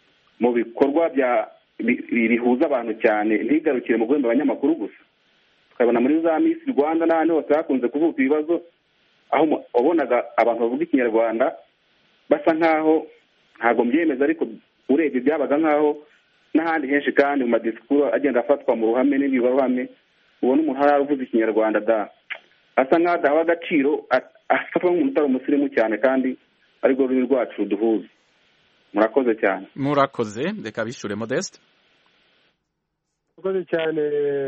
mu bikorwa bya bihuza abantu cyane, ntigarukire mu guhemba abanyamakuru gusa. Tukabona muri za Miss Rwanda n'ahandi hose hakunze kuvuka ibibazo, aho wabonaga abantu bavuga ikinyarwanda basa nk'aho ntabwo mbyemeza, ariko urebye byabaga nk'aho n'ahandi henshi kandi mu madisikuru agenda afatwa mu ruhame n'ibibaruhame, ubona umuntu hari avuze ikinyarwanda da asa nk'aho adaha agaciro, afatwa nk'umuntu utari umusirimu cyane, kandi ariko ururimi rwacu ruduhuza. Murakoze cyane. Murakoze. Reka bishure Modeste. Murakoze cyane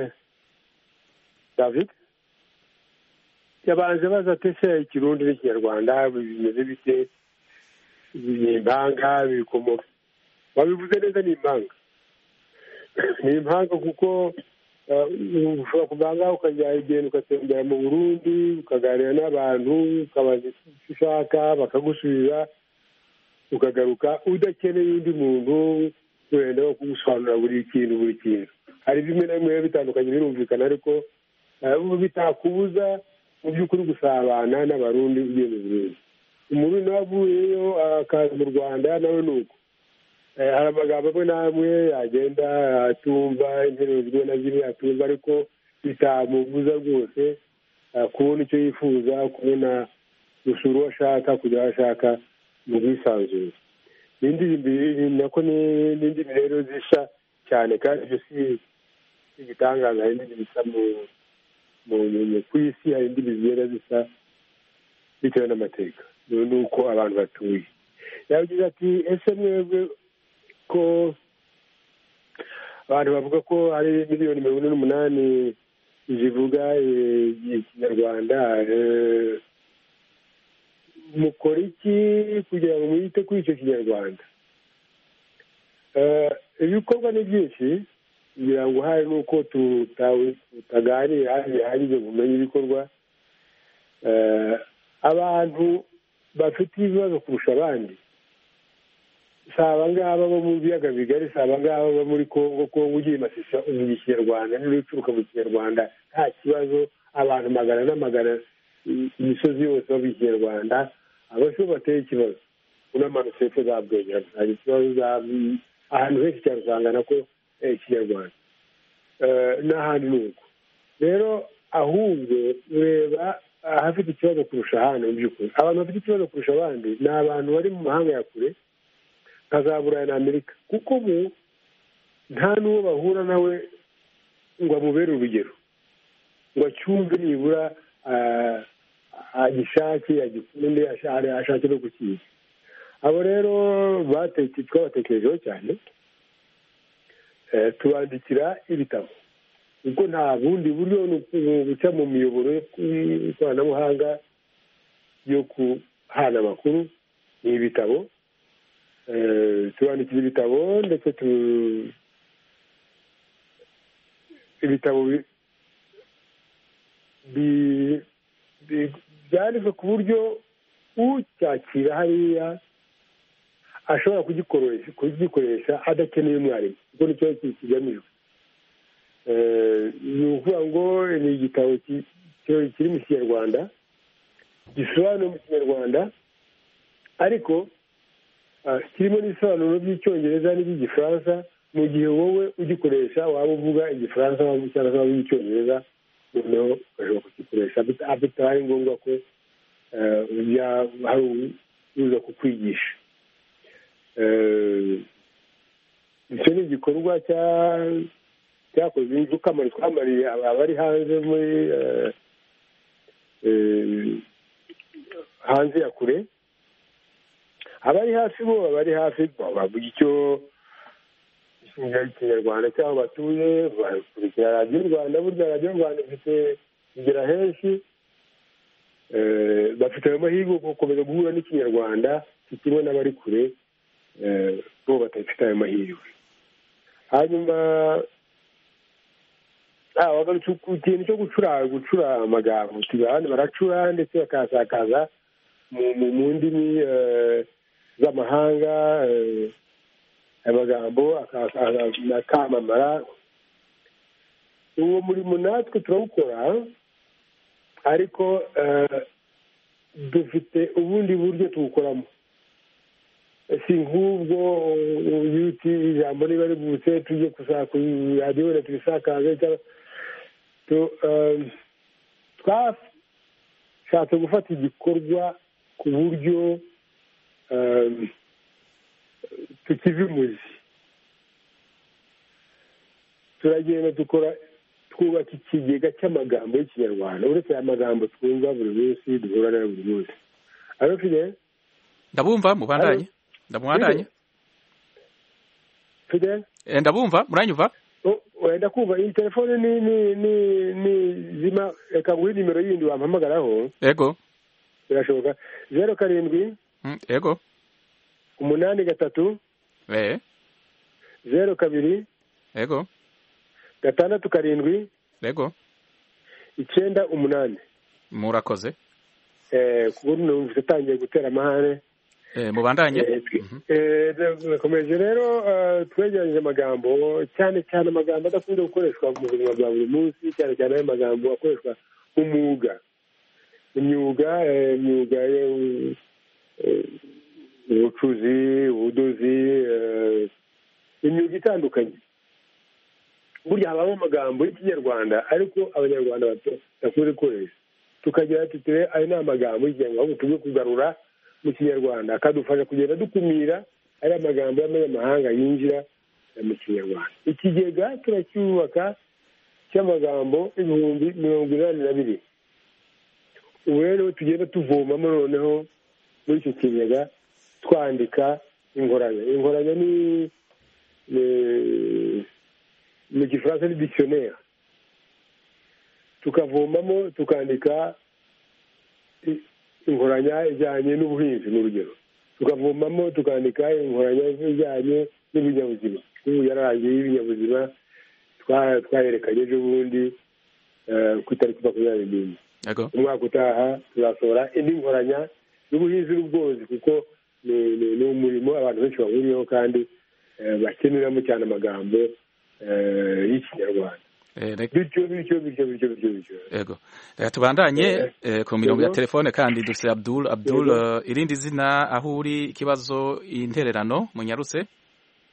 David. Yabanje baza atese ikirundi n'ikinyarwanda bimeze bite, impanga bikomoka. Babivuze neza, ni impanga. Ni impanga kuko ushobora kuvanga ukajya igenda ugatembera mu Burundi ukaganira n'abantu ukabaza icyo ushaka bakagusubiza, ukagaruka udakeneye undi muntu wenda wo kugusobanurira buri kintu buri kintu. Hari bimwe na bimwe bitandukanye birumvikana, ariko bitakubuza mu by'ukuri gusabana n'abarundi ugiye mu Burundi. Umurundi nawe avuyeyo akaza mu Rwanda nawe ni uko. Hari amagambo amwe n'amwe yagenda atumva, interuro zimwe na zimwe atumva, ariko bitamubuza rwose kubona icyo yifuza, kubona gusura uwo ashaka, kujya aho ashaka mu bwisanzure. N'indimi nako n'indimi rero zisha cyane, kandi ibyo si igitangaza. Hari indimi zisa ku isi, hari indimi zigenda zisa bitewe n'amateka n'uko abantu batuye. Yagize ati ese mwebwe ko abantu bavuga ko hari miliyoni mirongo ine n'umunani zivuga ikinyarwanda, mukora iki kugira ngo mwite kuri icyo kinyarwanda? Ibikorwa ni byinshi, kugira ngo hari n'uko tutaganira bihagije kumenya ibikorwa. Abantu bafite ibibazo kurusha abandi si abangaba bo mu biyaga bigari, si abangaba bo muri Kongo. Kongo ugiye Masisi uvuga ikinyarwanda n'urucuruka mu kinyarwanda nta kibazo, abantu magana n'amagana imisozi yose bavuga ikinyarwanda. Abasho bateye ikibazo unamanutse hepfo za Bwegera hari ikibazo, ahantu henshi cyane usangana ko ikinyarwanda n'ahandi ni uko. Rero ahubwo ureba ahafite ikibazo kurusha ahandi mu by'ukuri. Abantu bafite ikibazo kurusha abandi ni abantu bari mu mahanga ya kure nka za Burayi na Amerika, kuko bo nta n'uwo bahura nawe ngo amubere urugero, ngo acyumve nibura agishake agikunde ashake no kukiga. Abo rero twabatekerejeho cyane, tubandikira ibitabo, kuko nta bundi buryo ni guca mu miyoboro y'ikoranabuhanga yo kuhana amakuru, ni ibitabo. Tubandikira ibitabo, ndetse ibitabo byanditswe ku buryo ucyakira hariya ashobora kugikoresha adakeneye umwarimu, kuko nicyo kigamijwe. Ni ukuvuga ngo ni igitabo kiri mu Kinyarwanda, gisobanuye mu Kinyarwanda, ariko kirimo n'ibisobanuro by'Icyongereza n'iby'Igifaransa, mu gihe wowe ugikoresha waba uvuga Igifaransa cyangwa se waba uvuga Icyongereza, noneho ugashobora kugikoresha bitabaye ngombwa ko hari uza kukwigisha. Icyo ni igikorwa cyakozwe n'ukamaro twamariye abari hanze muri hanze ya kure. Abari hafi bo abari hafi bavuga icyo Ikinyarwanda cyangwa batuye, bakurikira radiyo Rwanda. Burya radiyo Rwanda ifite igera henshi, bafite ayo mahirwe yo gukomeza guhura n'Ikinyarwanda kimwe n'abari kure bo batafite ayo mahirwe. Hanyuma bagarutse ku kintu cyo gucura gucura amagambo, abandi baracura ndetse bakasakaza mu ndimi z'amahanga amagambo akamamara. Uwo murimo natwe turawukora, ariko dufite ubundi buryo tuwukoramo. Si nk'ubwo yuti ijambo niba rivutse tujye kusaka kuri radiyo wenda tubisakaze. Twashatse gufata igikorwa ku buryo tukiva imuzi. Turagenda dukora twubaka ikigega cy'amagambo y'Ikinyarwanda, uretse aya magambo twumva buri munsi, duhura nayo buri munsi. Alo Fidel? Ndabumva, mubandanye. Ndamubandanye. Fidel? Ndabumva, muranyumva? Wenda kumva iyi telefone ni ni ni ni zima, reka nguhe nimero yindi wampamagaraho. Yego. Birashoboka. zeru karindwi. Yego. Umunani gatatu. Eh. Zeru kabiri. Yego. Gatandatu karindwi. Yego. Icyenda umunani. Murakoze. Eh, kuburyo numvise tangiye gutera amahane. Eh, mubandanye. Eh, nakomeje rero twegeranyije amagambo, cyane cyane amagambo adakunda gukoreshwa mu buzima bwa buri munsi, cyane cyane ayo magambo akoreshwa umwuga. Imyuga, imyuga ubucuzi, ubudozi, imyuga itandukanye. Burya habamo amagambo y'Ikinyarwanda ariko Abanyarwanda badakunze gukoresha. Tukagira tuti ayo ni amagambo y'Ikinyarwanda tujye kugarura mu Kinyarwanda, akadufasha kugenda dukumira ari amagambo y'amahanga yinjira mu Kinyarwanda. Ikigega turacyubaka cy'amagambo ibihumbi mirongo inani na bibiri. Ubu rero tugenda tuvomamo noneho muri icyo kigega twandika inkoranya. Inkoranya ni mu Gifaransa ni dictionnaire. Tukavomamo tukandika inkoranya ijyanye n'ubuhinzi n'urugero. Tukavomamo tukandika inkoranya ijyanye n'ibinyabuzima. Ubu yararangiye ibinyabuzima twayerekanye ejo bundi ku itariki makumyabiri n'imwe. Umwaka utaha tuzasohora indi nkoranya y'ubuhinzi n'ubworozi, kuko ni umurimo abantu benshi bahuriyeho kandi bakeneramo cyane amagambo y'Ikinyarwanda. Bityo bityo bityo bityo bityo bityo. Yego. Reka tubandanye ku mirongo ya telefone kandi dufite Abdul. Abdul, irindi zina, aho uri, ikibazo, intererano munyarutse?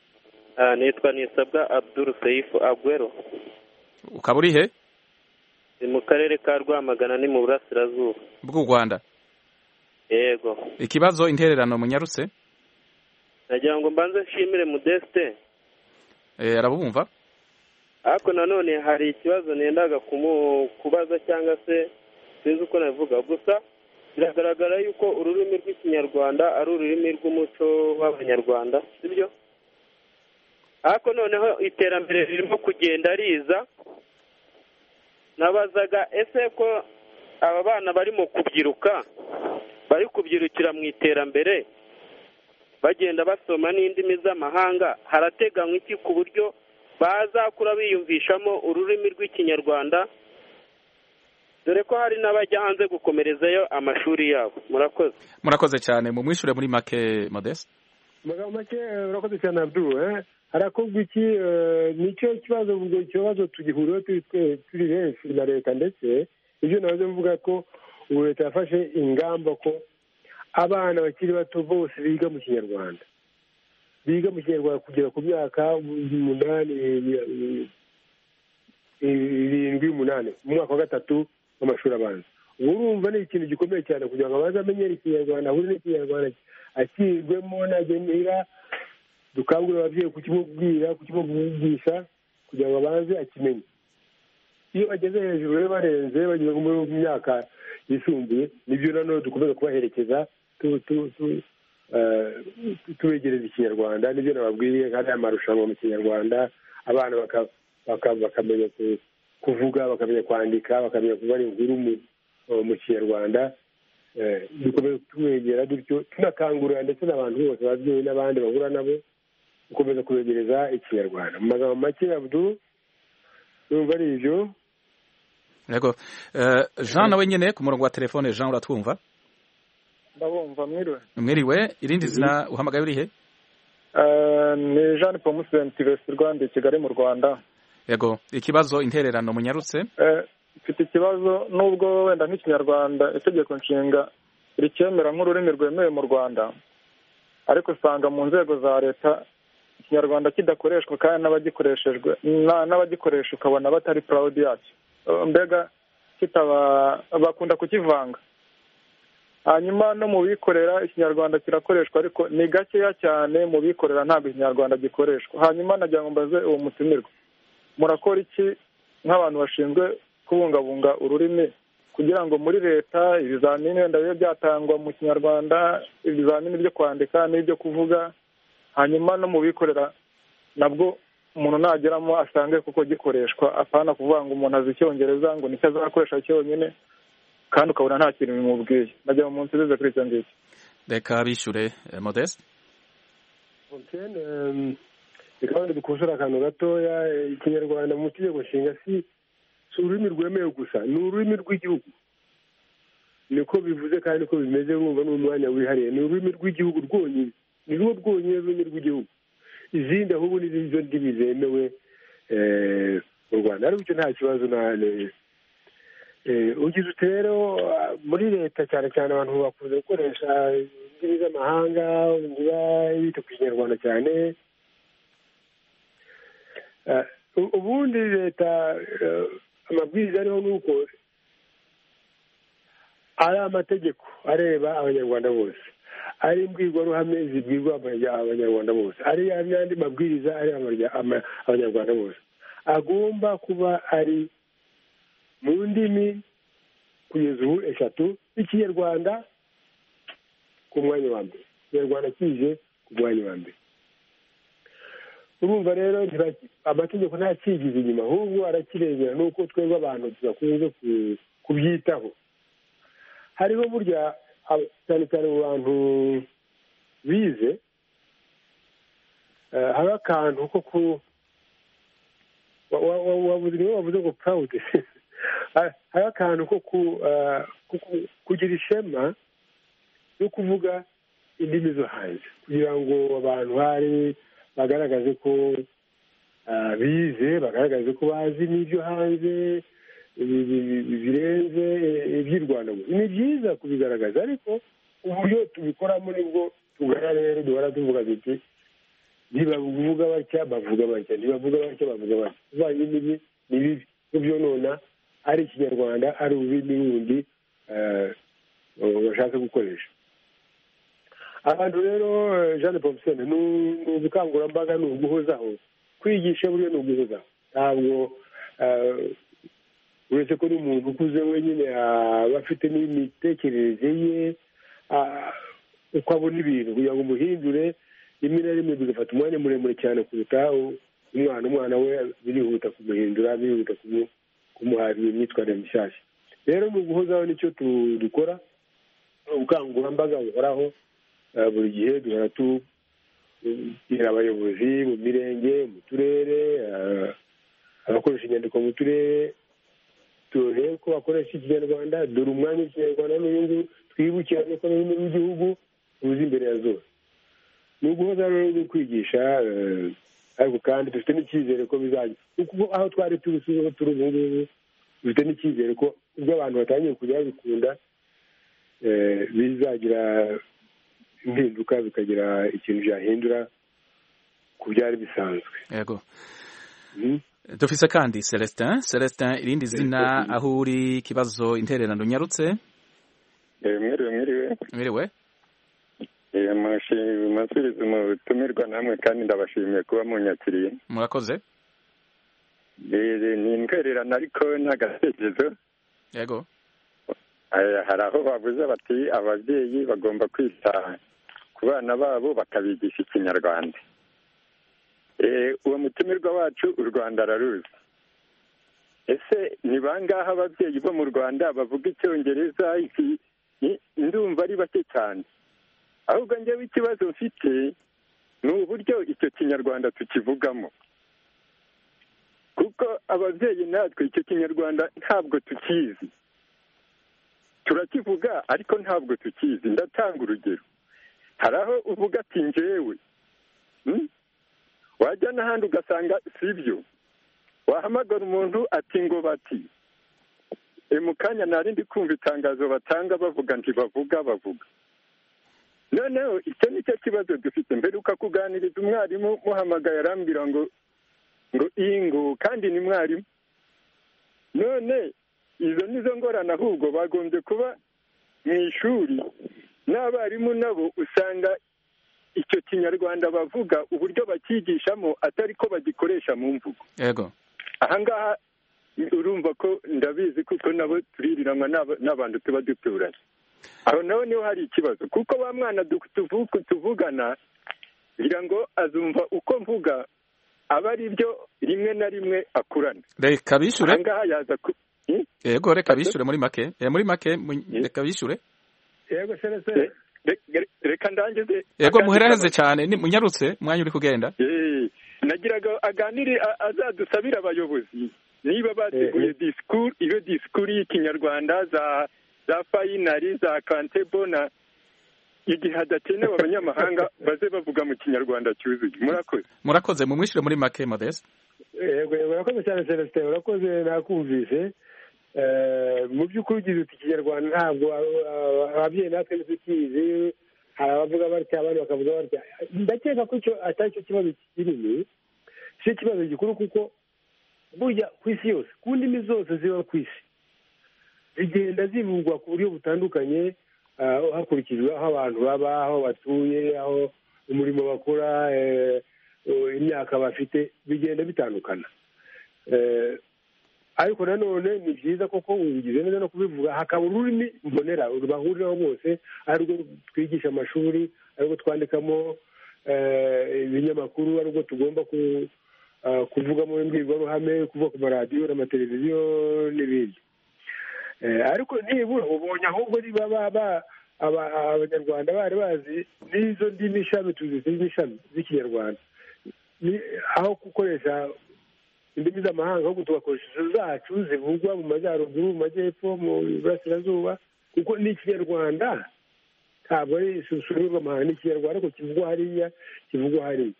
Nitwa Nisabwa Abdul Seifu Agwero. Ukaba uri he? ni mu karere ka Rwamagana ni mu burasirazuba bw'u Rwanda. Yego. Ikibazo intererano munyarutse? Nagira ngo mbanze nshimire Modeste. Eh arabumva? Ariko nanone hari ikibazo nendaga kubaza cyangwa se sinzi uko navuga, gusa biragaragara yuko ururimi rw'ikinyarwanda ari ururimi rw'umuco w'abanyarwanda, sibyo? Ariko noneho iterambere ririmo kugenda riza, nabazaga ese ko aba bana barimo kubyiruka bari kubyirukira mu iterambere bagenda basoma n'indimi z'amahanga, harateganywa iki ku buryo bazakura biyumvishamo ururimi rw'ikinyarwanda, dore ko hari n'abajya hanze gukomerezayo amashuri yabo? Murakoze. Murakoze cyane. mu mwishure muri make Modeste. Mu make urakoze cyane Abdul. eh harakorwa iki? Nicyo kibazo, ubwo ikibazo tugihuriyeho turi turi benshi na leta, ndetse ibyo nazo mvuga ko ubu leta yafashe ingamba ko abana bakiri bato bose biga mu kinyarwanda, biga mu kinyarwanda kugera ku myaka umunani irindwi umunani mu mwaka wa gatatu w'amashuri abanza. ubu urumva ni ikintu gikomeye cyane kugira ngo abanze amenyere ikinyarwanda, ahure n'ikinyarwanda akirwemo nagenera, dukangurira ababyeyi kukimubwira kukimubwigisha kugira ngo abanze akimenye. Iyo bageze hejuru rero barenze bageze mu myaka yisumbuye, nibyo nanone dukomeza kubaherekeza tubegereza ikinyarwanda. Nibyo nababwiye, nk'aya marushanwa mu kinyarwanda, abana bakamenya kuvuga, bakamenya kwandika, bakamenya kubara inkuru mu kinyarwanda. dukomeza tubegera dutyo tunakangurira ndetse n'abantu bose, ababyeyi n'abandi bahura nabo, gukomeza kubegereza ikinyarwanda. Mu magambo make Abdul, numva ari ibyo. Yego. Jean nawe nyene ku murongo wa telefone. Jean uratwumva? Ndabumva. Mwiriwe. Mwiriwe. Irindi zina uhamagaye urihe? Eh ni Jean Paul Musent West Rwanda, Kigali mu Rwanda. Yego. Ikibazo intererano munyarutse? Eh mfite ikibazo, nubwo wenda nk'ikinyarwanda itegeko nshinga ricyemera nk'ururimi rwemewe mu Rwanda, ariko usanga mu nzego za leta ikinyarwanda kidakoreshwa kandi n'abagikoreshejwe n'abagikoresha ukabona batari proud yacyo, mbega kitaba bakunda kukivanga. Hanyuma no mu bikorera ikinyarwanda kirakoreshwa, ariko ni gakeya cyane mu bikorera, ntabwo ikinyarwanda gikoreshwa. Hanyuma nagira ngo mbaze uwo mutumirwa, murakora iki nk'abantu bashinzwe kubungabunga ururimi kugira ngo muri leta ibizamini wenda bibe byatangwa mu kinyarwanda, ibizamini byo kwandika n'ibyo kuvuga, hanyuma no mu bikorera nabwo umuntu nageramo asange kuko gikoreshwa, apana kuvuga ngo umuntu azi icyongereza ngo nicyo azakoresha cyonyine kandi ukabona nta kintu bimubwiye. Najya mu munsi bize kuri icyo ngicyo. Reka bishure Modeste. Reka wenda dukosora akantu gatoya. Ikinyarwanda mu tegeko nshinga si si ururimi rwemewe gusa, ni ururimi rw'igihugu. Niko bivuze kandi ko bimeze, wumva n'umwanya wihariye. Ni ururimi rw'igihugu rwonyine, ni rwo rwonyine ururimi rw'igihugu. Izindi ahubwo n'izo ndimi zemewe mu Rwanda, ariko icyo nta kibazo. Ugize uti rero muri leta cyane cyane abantu bakunze gukoresha indimi z'amahanga, bita ku kinyarwanda cyane. Ubundi leta amabwiriza ariho ni uko ari amategeko areba abanyarwanda bose, ari imbwirwaruhame zibwirwa abanyarwanda bose, ari n'andi mabwiriza areba abanyarwanda bose, agomba kuba ari mu ndimi kugeza ubu eshatu. Ikinyarwanda ku mwanya wa mbere, ikinyarwanda kije ku mwanya wa mbere. Urumva rero amategeko ntakigize inyuma, ahubwo arakirengera, nuko twebwe abantu tudakunze kubyitaho. Hariho burya cyane cyane mu bantu bize, hari akantu ko ku wabuze niwe wavuze ngo proud hari akantu ko kugira ishema yo kuvuga indimi zo hanze, kugira ngo abantu hari bagaragaze ko bize, bagaragaze ko bazi n'ibyo hanze birenze iby'i Rwanda. Ni byiza kubigaragaza, ariko uburyo tubikoramo nibwo tugana rero duhora tuvuga duti ntibavuga batya bavuga batya, ntibavuga batya bavuga batya. Uvanye n'ibi ni bibi, byonona ari ikinyarwanda ari ururimi rundi bashaka gukoresha. Abantu rero Jean Paul Sene ni ubukangurambaga, ni uguhozaho, kwigisha buriya ni uguhozaho. Ntabwo uretse ko n'umuntu ukuze wenyine aba afite n'imitekerereze ye uko abona ibintu, kugira ngo umuhindure rimwe na rimwe bigafata umwanya muremure cyane kuruta umwana. Umwana we birihuta kumuhindura, birihuta kumuha imyitwarire mishyashya. Rero ni uguhozaho nicyo dukora, ubukangurambaga buhoraho. Buri gihe duhora tubwira abayobozi mu mirenge, mu turere, abakoresha inyandiko mu turere, turebe ko bakoresha ikinyarwanda. Dore umwanya w'ikinyarwanda n'uyu nguyu, twibukiranye ko n'ururimi rw'igihugu ruzi imbere ya zose. Ni uguhoza rero no kwigisha, ariko kandi dufite n'icyizere ko bizajya, kuko aho twari turi turi ubu ngubu dufite n'icyizere ko ubwo abantu batangiye kujya babikunda bizagira impinduka, bikagira ikintu byahindura ku byari bisanzwe. Yego. Dufise kandi Celestin. Celestin, irindi zina, aho uri, ikibazo, intererano unyarutse? Mwiriwe mwiriwe. Mwiriwe. Masubiriza umutumirwa namwe kandi ndabashimiye kuba munyakiriye. Murakoze. Ni intererano ariko n'agatekerezo. Yego. Hari aho bavuze bati ababyeyi bagomba kwita ku bana babo bakabigisha ikinyarwanda. Uwo mutumirwa wacu u Rwanda araruzi. Ese ni bangahe ababyeyi bo mu Rwanda bavuga icyongereza? Ndumva ari bake cyane. Ahubwo njyewe ikibazo mfite ni uburyo icyo kinyarwanda tukivugamo, kuko ababyeyi natwe icyo kinyarwanda ntabwo tukizi. Turakivuga ariko ntabwo tukizi. Ndatanga urugero. Hari aho uvuga ati njyewe, wajya n'ahandi ugasanga si byo. Wahamagara umuntu ati ngo bati, mu kanya narindi kumva itangazo batanga bavuga ntibavuga bavuga. Noneho icyo ni cyo kibazo dufite. Mperuka kuganiriza umwarimu, muhamagaye arambwira ngo ngo ingo kandi ni mwarimu. None izo nizo ngorane, ahubwo bagombye kuba mu ishuri n'abarimu nabo usanga icyo kinyarwanda bavuga uburyo bakigishamo atari ko bagikoresha mu mvugo. Yego. Ahangaha urumva ko ndabizi kuko nabo tuririranwa n'abantu tuba duturanye. Aho naho niho hari ikibazo, kuko wa mwana tuvugana ngira ngo azumva uko mvuga aba ari byo rimwe na rimwe akurana. Reka bishure. Ahangaha yaza ku Yego, reka bishure muri make. Muri make reka bishure. Yego serese. Reka ndangize. Yego muhereze cyane, ni munyarutse mwanya uri kugenda. Eh, nagiraga aganiri azadusabira abayobozi niba bateguye discours, iyo discours y'ikinyarwanda za za finali za kantebona, igihe hadakenewe abanyamahanga baze bavuga mu kinyarwanda cyuzuye. Murakoze. Murakoze, mumwishyure muri make Modeste. Yego, murakoze cyane Celestin, urakoze, nakumvise. Mu by'ukuri ugize uti ikinyarwanda ntabwo ababyeyi natwe ntitukizi. Hari abavuga batya, abandi bakavuga batya. Ndakeka ko icyo atari cyo kibazo kinini, si ikibazo gikuru, kuko burya ku isi yose, ku ndimi zose ziba ku isi, zigenda zivugwa ku buryo butandukanye hakurikijwe aho abantu baba, aho batuye, aho umurimo bakora, imyaka bafite, bigenda bitandukana. Ariko nanone ni byiza koko ubigize neza no kubivuga, hakaba ururimi mbonera bahuriraho bose, ariko twigisha amashuri, ariko twandikamo ibinyamakuru, ariko tugomba kuvuga mu mbwirwaruhame, kuvuga ku maradiyo n'amateleviziyo n'ibindi. Ariko nibura ubonye ahubwo niba abanyarwanda bari bazi n'izo ndimi shami, tuzi n'ishami z'ikinyarwanda, aho gukoresha indimi z'amahanga, ahubwo tugakoresha izo zacu zivugwa mu majyaruguru, mu majyepfo, mu burasirazuba, kuko ni ikinyarwanda, ntabwo ari ishusho y'amahanga, ni ikinyarwanda ariko kivugwa hariya, kivugwa hariya.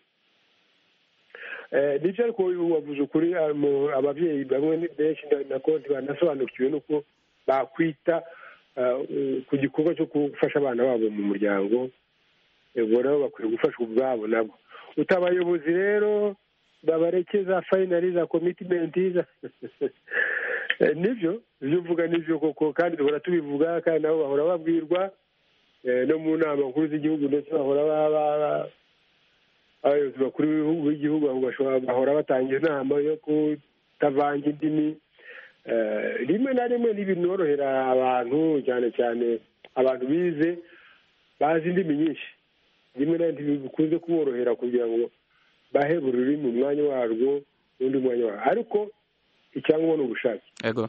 Nibyo, ariko wavuze ukuri, ababyeyi bamwe benshi nako ntibanasobanukiwe nuko bakwita ku gikorwa cyo gufasha abana babo mu muryango. Ubwo nabo bakwiye gufashwa ubwabo nabo. Utabayobozi rero babarekeza finali za commitment nibyo ibyo uvuga nibyo koko kandi duhora tubivuga kandi nabo bahora babwirwa no mu nama nkuru z'igihugu ndetse bahora abayobozi bakuru b'igihugu bahora batanga inama yo kutavanga indimi rimwe na rimwe ntibinorohera abantu cyane cyane abantu bize bazi indimi nyinshi rimwe na rimwe ntibikunze kuborohera kugira ngo bahe buri rurimi umwanya warwo n'undi mwanya warwo ariko icyangombwa ni ubushake yego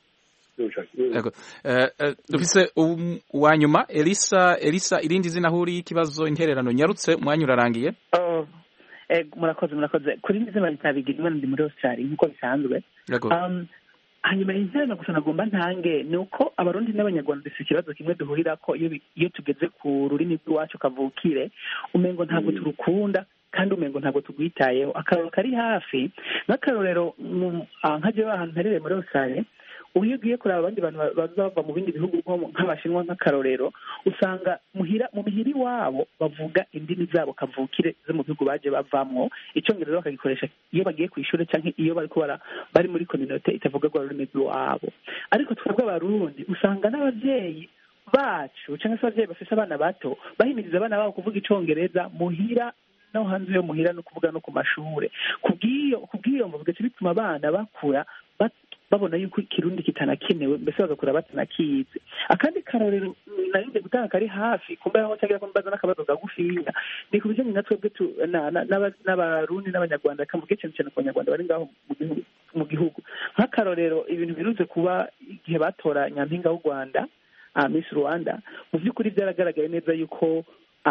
yego dufise uwa nyuma elisa elisa irindi zina huri ikibazo intererano nyarutse umwanya urarangiye murakoze murakoze kuri ndi zina bitabigira imana ndi muri Australia nk'uko bisanzwe hanyuma intererano gusa nagomba ntange ni uko abarundi n'abanyarwanda dufite ikibazo kimwe duhurira ko iyo tugeze ku rurimi rw'iwacu kavukire umengo ntabwo turukunda kandi umengo ntabwo tugwitayeho akararo kari hafi nk'akarorero nka jewe ahantu nterereye muri Australia uyu ugiye kureba abandi bantu bazava mu bindi bihugu nk'abashinwa nk'akarorero usanga muhira mu mihiri iwabo bavuga indimi zabo kavukire zo mu bihugu baje bavamwo icyongereza bakagikoresha iyo bagiye ku ishuri cyangwa iyo bariko bari muri community itavuga rwa rurimi rwabo ariko twebwe abarundi usanga n'abavyeyi bacu cyangwa se abavyeyi bafise abana bato bahimiriza abana babo kuvuga icyongereza muhira no hanze yo muhira no kuvuga no ku mashure kubwiyo kubwiyo mvuga bituma abana bakura babona yuko ikirundi kitanakenewe mbese bagakura batanakize akandi karorero narinde gutanga kari hafi kumbe aho cyagira ko mbaza n'akabazo gagufinya ni ku bijanye na twebwe n'abarundi n'abanyarwanda kamuge cyane cyane ku banyarwanda bari ngaho mu gihugu nk'akarorero ibintu biruze kuba igihe batora nyampinga w'u Rwanda Miss Rwanda mu by'ukuri byaragaragaye neza yuko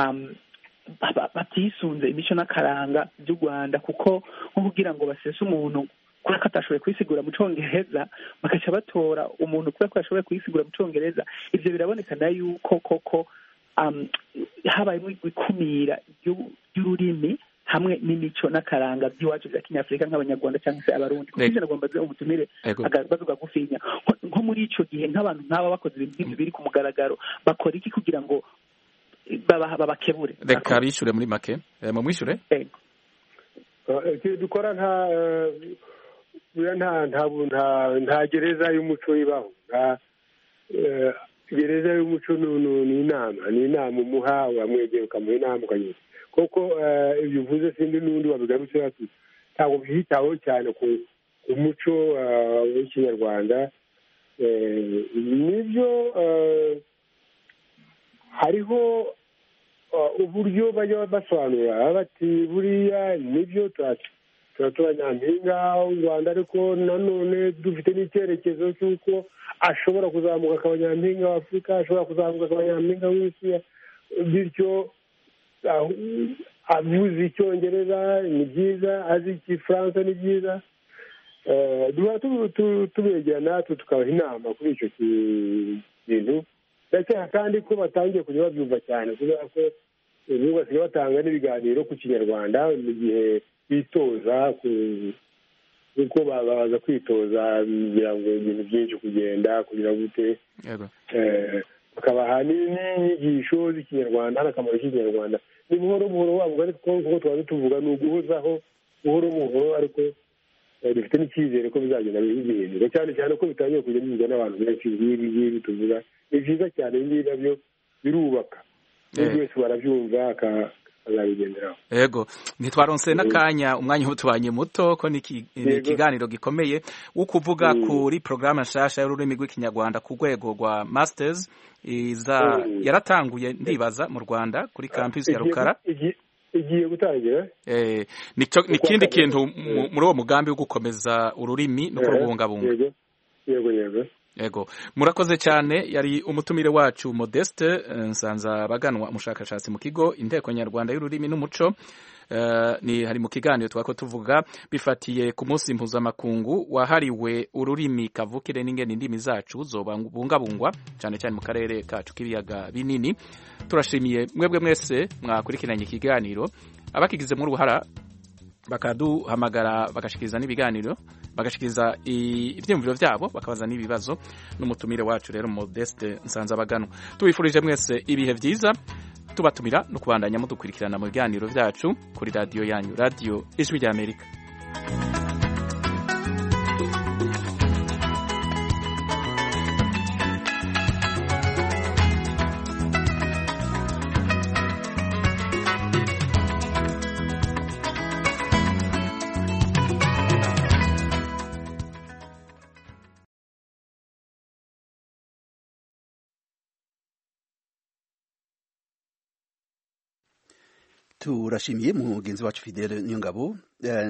batisunze imico n'akaranga by'u Rwanda kuko nko kugira ngo basese umuntu kubera ko atashoboye kuyisigura mu cyongereza bakaca batora umuntu kubera ko yashoboye kuyisigura mu cyongereza ibyo birabonekana yuko koko habayemo ikumira ry'ururimi hamwe n'imico n'akaranga by'iwacu bya kinyafurika nk'abanyarwanda cyangwa se abarundi kuko ivyo nagomba ze umutumire akabazo gagufinya nko muri ico gihe nk'abantu nk'aba bakoze ibintu byinshi biri ku mugaragaro bakora iki kugira ngo babakebure reka bishure muri make mu mwishure dukora nta nta nta nta gereza y'umuco ibaho nta gereza y'umuco ni inama ni inama umuha wamwegera ukamuha inama ukanyura koko ibyo uvuze sindi n'undi wabigarutse hasi ntabwo byitaho cyane ku muco w'ikinyarwanda nibyo hariho uburyo bajya basobanura bati buriya nibyo turatora nyampinga w'u Rwanda ariko nanone dufite n'icyerekezo cy'uko ashobora kuzamuka akaba nyampinga w'Afurika ashobora kuzamuka akaba nyampinga w'isi bityo avuze icyongereza ni byiza azi igifaransa ni byiza duha tubegera natwe tukabaha inama kuri icyo kintu ndetse kandi ko batangiye kujya babyumva cyane kubera ko ubu basigaye batanga n'ibiganiro ku kinyarwanda mu gihe bitoza kuko baza kwitoza kugira ngo ibintu byinshi kugenda kugira gute bakabaha n'inyigisho z'ikinyarwanda n'akamaro k'ikinyarwanda ni buhoro buhoro wavuga ariko kuko tuba tuvuga ni uguhozaho buhoro buhoro ariko dufite n'icyizere ko bizagenda bihindura cyane cyane ko bitangiye kujya bivugwa n'abantu benshi nk'ibi ngibi tuvuga ni byiza cyane ibi ngibi nabyo birubaka buri wese barabyumva akazabigenderaho yego ntitwaronse n'akanya umwanya utubanye muto ko ni ikiganiro gikomeye wo kuvuga kuri porogaramu nshasha y'ururimi rw'ikinyarwanda ku rwego rwa masters iza yaratanguye ndibaza mu Rwanda kuri campus ya Rukara igiye gutangira eh ni kindi kintu muri uwo mugambi wo gukomeza ururimi no kurubungabunga yego yego yego murakoze cyane yari umutumire wacu Modeste Nsanza baganwa umushakashatsi mu kigo Inteko Nyarwanda y'ururimi n'umuco uh, ni hari mu kiganiro twako tuvuga bifatiye ku munsi mpuzamakungu wahariwe ururimi kavukire n'ingene indimi zacu zobungabungwa cyane cyane mu karere kacu k'ibiyaga binini turashimiye mwebwe mwese mwakurikiranye ikiganiro abakigize mu ruhara bakaduhamagara bagashikiriza n'ibiganiro bagashikiriza ibyumviro byabo bakabaza n'ibibazo n'umutumire wacu rero Modeste Nsanza baganwa tubifurije mwese ibihe byiza tubatumira no kubandanya mudukurikirana mu biganiro byacu kuri radio yanyu radio Ijwi ry'Amerika. turashimiye mugenzi wacu Fidele Nyongabo